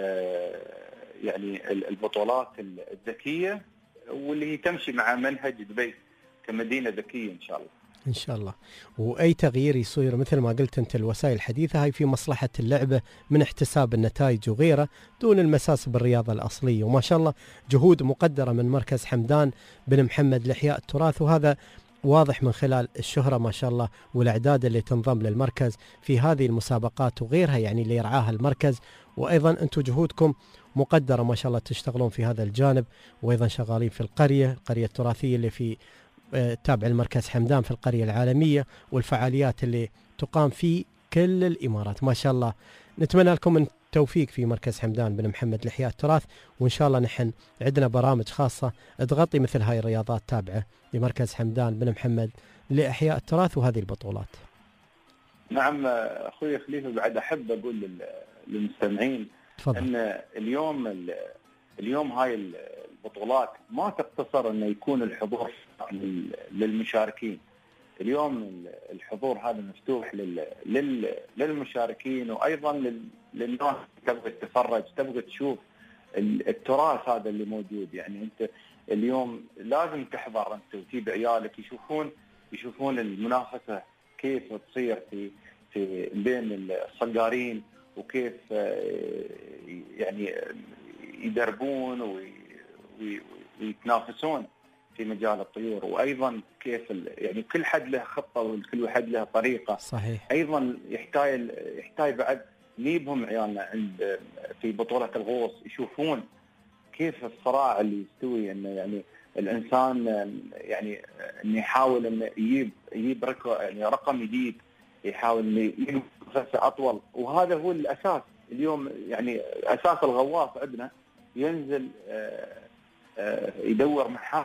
يعني البطولات الذكيه واللي هي تمشي مع منهج دبي كمدينه ذكيه ان شاء الله. إن شاء الله. وأي تغيير يصير مثل ما قلت أنت الوسائل الحديثة هاي في مصلحة اللعبة من احتساب النتائج وغيره دون المساس بالرياضة الأصلية، وما شاء الله جهود مقدرة من مركز حمدان بن محمد لإحياء التراث، وهذا واضح من خلال الشهرة ما شاء الله والأعداد اللي تنضم للمركز في هذه المسابقات وغيرها يعني اللي يرعاها المركز. وأيضا أنتم جهودكم مقدرة ما شاء الله تشتغلون في هذا الجانب، وأيضا شغالين في القرية القرية التراثية اللي في تابع المركز حمدان في القرية العالمية، والفعاليات اللي تقام في كل الإمارات ما شاء الله. نتمنى لكم أن توفيق في مركز حمدان بن محمد لإحياء التراث، وإن شاء الله نحن عندنا برامج خاصة تغطي مثل هاي الرياضات تابعة لمركز حمدان بن محمد لإحياء التراث وهذه البطولات. نعم أخوي خليفة، بعد أحب أقول للمستمعين تفضل. أن اليوم اليوم هاي البطولات ما تقتصر أنه يكون الحضور للمشاركين. اليوم الحضور هذا مفتوح للمشاركين وأيضا للناس تبغى تتفرج، تبغى تشوف التراث هذا اللي موجود. يعني أنت اليوم لازم تحضر أنت وتجيب عيالك يشوفون يشوفون المنافسة كيف تصير في في بين الصقارين، وكيف يعني يدربون ويتنافسون في مجال الطيور، وايضا كيف يعني كل حد له خطه وكل واحد له طريقه. صحيح. ايضا يحتاج يحتاج بعد نجيبهم عيالنا عند في بطوله الغوص يشوفون كيف الصراع اللي يستوي، انه يعني الانسان يعني انه يحاول انه يجيب يجيب رقم يعني رقم جديد، يحاول انه يجيب نفسه اطول، وهذا هو الاساس اليوم. يعني اساس الغواص عندنا ينزل يدور محار،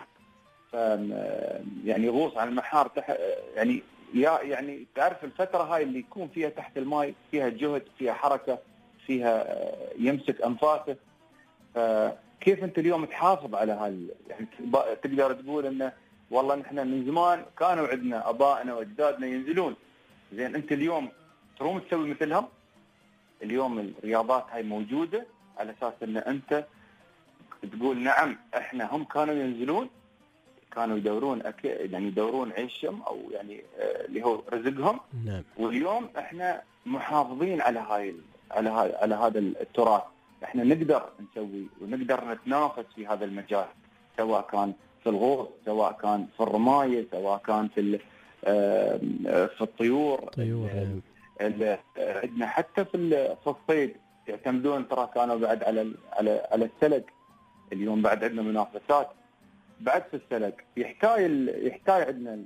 يعني يغوص على المحار تحت، يعني يعني تعرف الفتره هاي اللي يكون فيها تحت الماء فيها جهد، فيها حركه، فيها يمسك انفاسه. فكيف انت اليوم تحافظ على هال يعني تقدر تقول انه والله نحن من زمان كانوا عندنا ابائنا واجدادنا ينزلون، زين انت اليوم تروم تسوي مثلهم. اليوم الرياضات هاي موجوده على اساس ان انت تقول نعم احنا هم كانوا ينزلون، كانوا يدورون أك... يعني يدورون عيشهم او يعني اللي هو رزقهم. نعم. واليوم احنا محافظين على هاي على هاي على هذا التراث. احنا نقدر نسوي ونقدر نتنافس في هذا المجال، سواء كان في الغوص، سواء كان في الرمايه، سواء كان في في الطيور. طيور. عندنا حتى في في الصيد يعتمدون، ترى كانوا بعد على على على السلق. اليوم بعد عندنا منافسات بعد في السلق. يحتاج يحتاج عندنا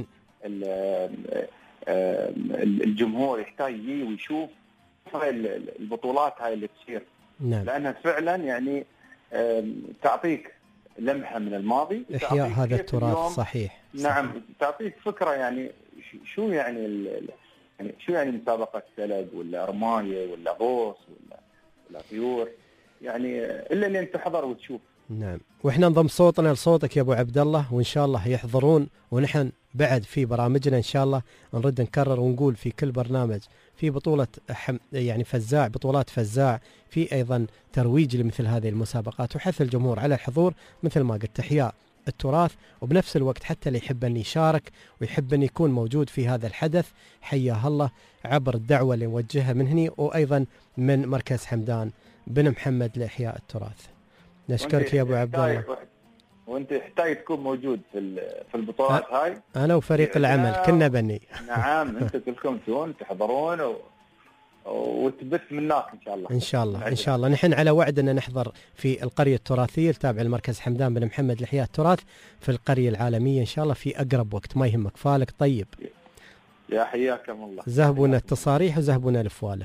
الجمهور يحتاج يجي ويشوف البطولات هاي اللي تصير. نعم. لأنها فعلا يعني تعطيك لمحة من الماضي، إحياء هذا التراث. صحيح. نعم. تعطيك فكرة يعني شو يعني يعني شو يعني مسابقة سلق ولا رماية ولا غوص ولا ولا طيور، يعني إلا اللي أنت تحضر وتشوف. نعم. وإحنا نضم صوتنا لصوتك يا أبو عبد الله، وإن شاء الله يحضرون، ونحن بعد في برامجنا إن شاء الله نرد نكرر ونقول في كل برنامج في بطولة حم يعني فزاع، بطولات فزاع، في أيضا ترويج لمثل هذه المسابقات وحث الجمهور على الحضور مثل ما قلت، إحياء التراث، وبنفس الوقت حتى اللي يحب أن يشارك ويحب أن يكون موجود في هذا الحدث حياه الله عبر الدعوة اللي نوجهها من هني وأيضا من مركز حمدان بن محمد لإحياء التراث. نشكرك يا أبو عبد الله. وانت تحتاج تكون موجود في في البطولات هاي. انا وفريق العمل كنا بني. نعم. انتم كلكم تجون تحضرون و... وتبث منك ان شاء الله. ان شاء الله ان شاء الله. نحن على وعد ان نحضر في القريه التراثيه التابعه لمركز حمدان بن محمد لإحياء التراث في القريه العالميه ان شاء الله في اقرب وقت، ما يهمك. فالك طيب. يا حياكم الله. زهبونا التصاريح وزهبونا الفواله.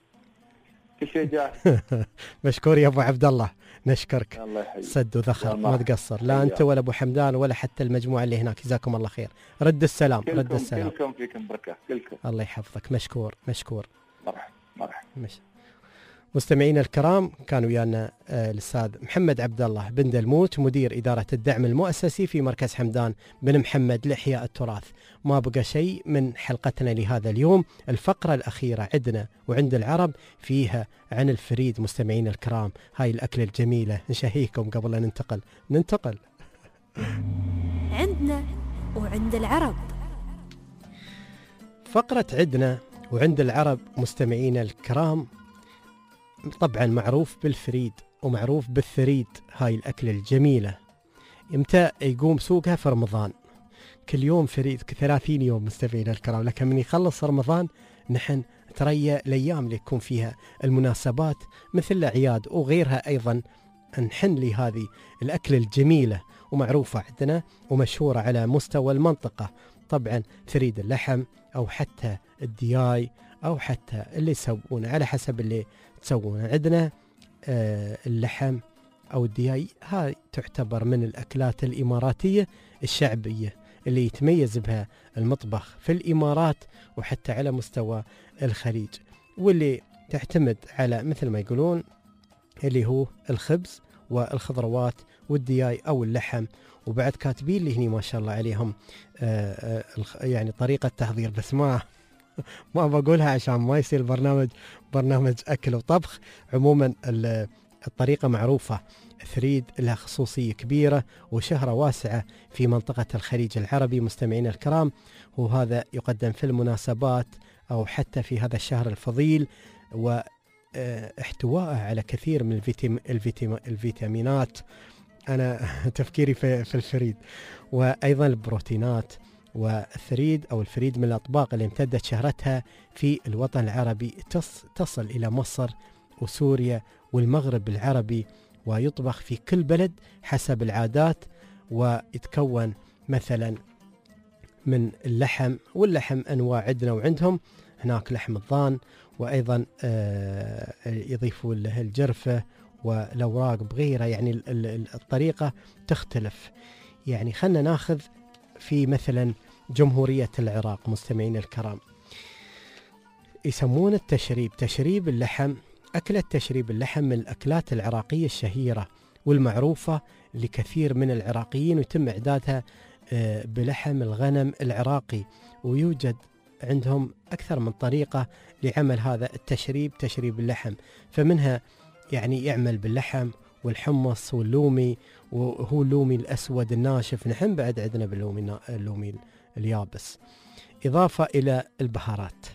كل شيء جاهز. مشكور يا ابو عبد الله. نشكرك. الله يحييك. سد وذخر ما تقصر، لا انت ولا ابو حمدان ولا حتى المجموعه اللي هناك، جزاكم الله خير. رد السلام. كلكم رد السلام. كلكم فيكم بركه كلكم. الله يحفظك. مشكور مشكور. مرحبا مرحبا. مش. مستمعينا الكرام، كان ويانا آه الاستاذ محمد عبد الله بن دلموت مدير اداره الدعم المؤسسي في مركز حمدان بن محمد لإحياء التراث. ما بقى شيء من حلقتنا لهذا اليوم. الفقره الاخيره عندنا وعند العرب فيها عن الفريد. مستمعينا الكرام، هاي الاكله الجميله نشهيكم قبل ان ننتقل ننتقل عندنا وعند العرب. فقره عندنا وعند العرب مستمعينا الكرام طبعا معروف بالفريد ومعروف بالثريد، هاي الأكلة الجميلة. امتى يقوم سوقها؟ في رمضان. كل يوم فريد، ثلاثين يوم مستمعينا الكرام، لكن من يخلص رمضان نحن ترى الأيام اللي يكون فيها المناسبات مثل الأعياد وغيرها أيضا نحن لهذه الأكلة الجميلة ومعروفة عندنا ومشهورة على مستوى المنطقة. طبعا ثريد اللحم أو حتى الدياي أو حتى اللي يسوونه على حسب اللي تسوون عندنا آه اللحم أو الدياي، هاي تعتبر من الأكلات الإماراتية الشعبية اللي يتميز بها المطبخ في الإمارات وحتى على مستوى الخليج، واللي تعتمد على مثل ما يقولون اللي هو الخبز والخضروات والدياي أو اللحم. وبعد كاتبين لي هني ما شاء الله عليهم آآ آآ يعني طريقة تحضير، بس ما ما بقولها عشان ما يصير برنامج برنامج أكل وطبخ. عموما الطريقة معروفة، ثريد لها خصوصية كبيرة وشهرة واسعة في منطقة الخليج العربي مستمعين الكرام، وهذا يقدم في المناسبات أو حتى في هذا الشهر الفضيل، واحتوائه على كثير من الفيتام الفيتام الفيتامينات. أنا تفكيري في, في الفريد، وأيضا البروتينات. والثريد أو الفريد من الأطباق اللي امتدت شهرتها في الوطن العربي، تصل إلى مصر وسوريا والمغرب العربي، ويطبخ في كل بلد حسب العادات، ويتكون مثلا من اللحم، واللحم أنواع عندنا وعندهم هناك لحم الضان، وأيضا يضيفوا له الجرفة والأوراق بغيرها، يعني الطريقة تختلف. يعني خلنا ناخذ في مثلا جمهورية العراق مستمعين الكرام، يسمون التشريب تشريب اللحم. أكلة تشريب اللحم من الأكلات العراقية الشهيرة والمعروفة لكثير من العراقيين، ويتم إعدادها بلحم الغنم العراقي، ويوجد عندهم أكثر من طريقة لعمل هذا التشريب تشريب اللحم. فمنها يعني يعمل باللحم والحمص واللومي، وهو اللومي الأسود الناشف، نحن بعد عندنا باللومي اللومي اليابس، إضافة إلى البهارات.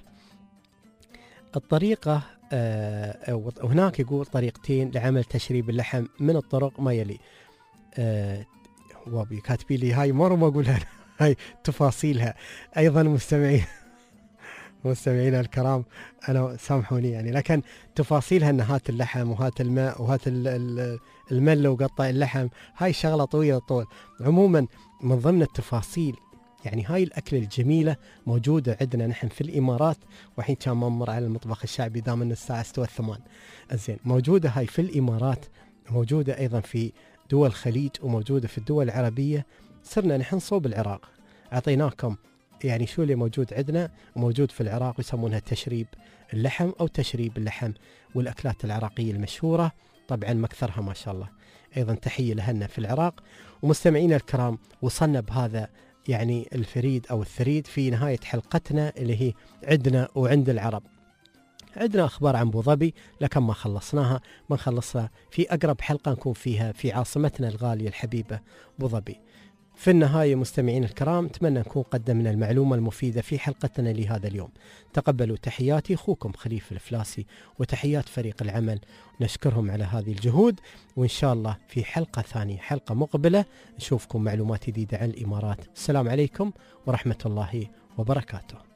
الطريقة آه هناك يقول طريقتين لعمل تشريب اللحم من الطرق ما يلي. آه وابي كاتبين لي هاي مرة ما أقولها هاي تفاصيلها. أيضا مستمعين مستمعينا الكرام أنا سامحوني يعني، لكن تفاصيلها أن هات اللحم وهات الماء وهات الملة وقطع اللحم، هاي شغلة طويلة طول. عموما من ضمن التفاصيل يعني هاي الأكل الجميلة موجودة عندنا نحن في الإمارات، وحين كان ممر على المطبخ الشعبي دام من الساعة ستة والثمان. زين موجودة هاي في الإمارات، موجودة أيضا في دول الخليج، وموجودة في الدول العربية. صرنا نحن صوب العراق، أعطيناكم يعني شو اللي موجود عندنا وموجود في العراق، يسمونها تشريب اللحم أو تشريب اللحم، والأكلات العراقية المشهورة طبعا مكثرها ما شاء الله. أيضا تحية لهنا في العراق. ومستمعينا الكرام وصلنا بهذا يعني الفريد أو الثريد في نهاية حلقتنا اللي هي عندنا وعند العرب. عندنا أخبار عن أبو ظبي لكن ما خلصناها، ما نخلصها في أقرب حلقة نكون فيها في عاصمتنا الغالية الحبيبة أبو ظبي. في النهاية مستمعين الكرام أتمنى نكون قدمنا المعلومة المفيدة في حلقتنا لهذا اليوم. تقبلوا تحياتي أخوكم خليفة الفلاسي وتحيات فريق العمل، نشكرهم على هذه الجهود، وإن شاء الله في حلقة ثانية حلقة مقبلة نشوفكم معلومات جديدة عن الإمارات. السلام عليكم ورحمة الله وبركاته.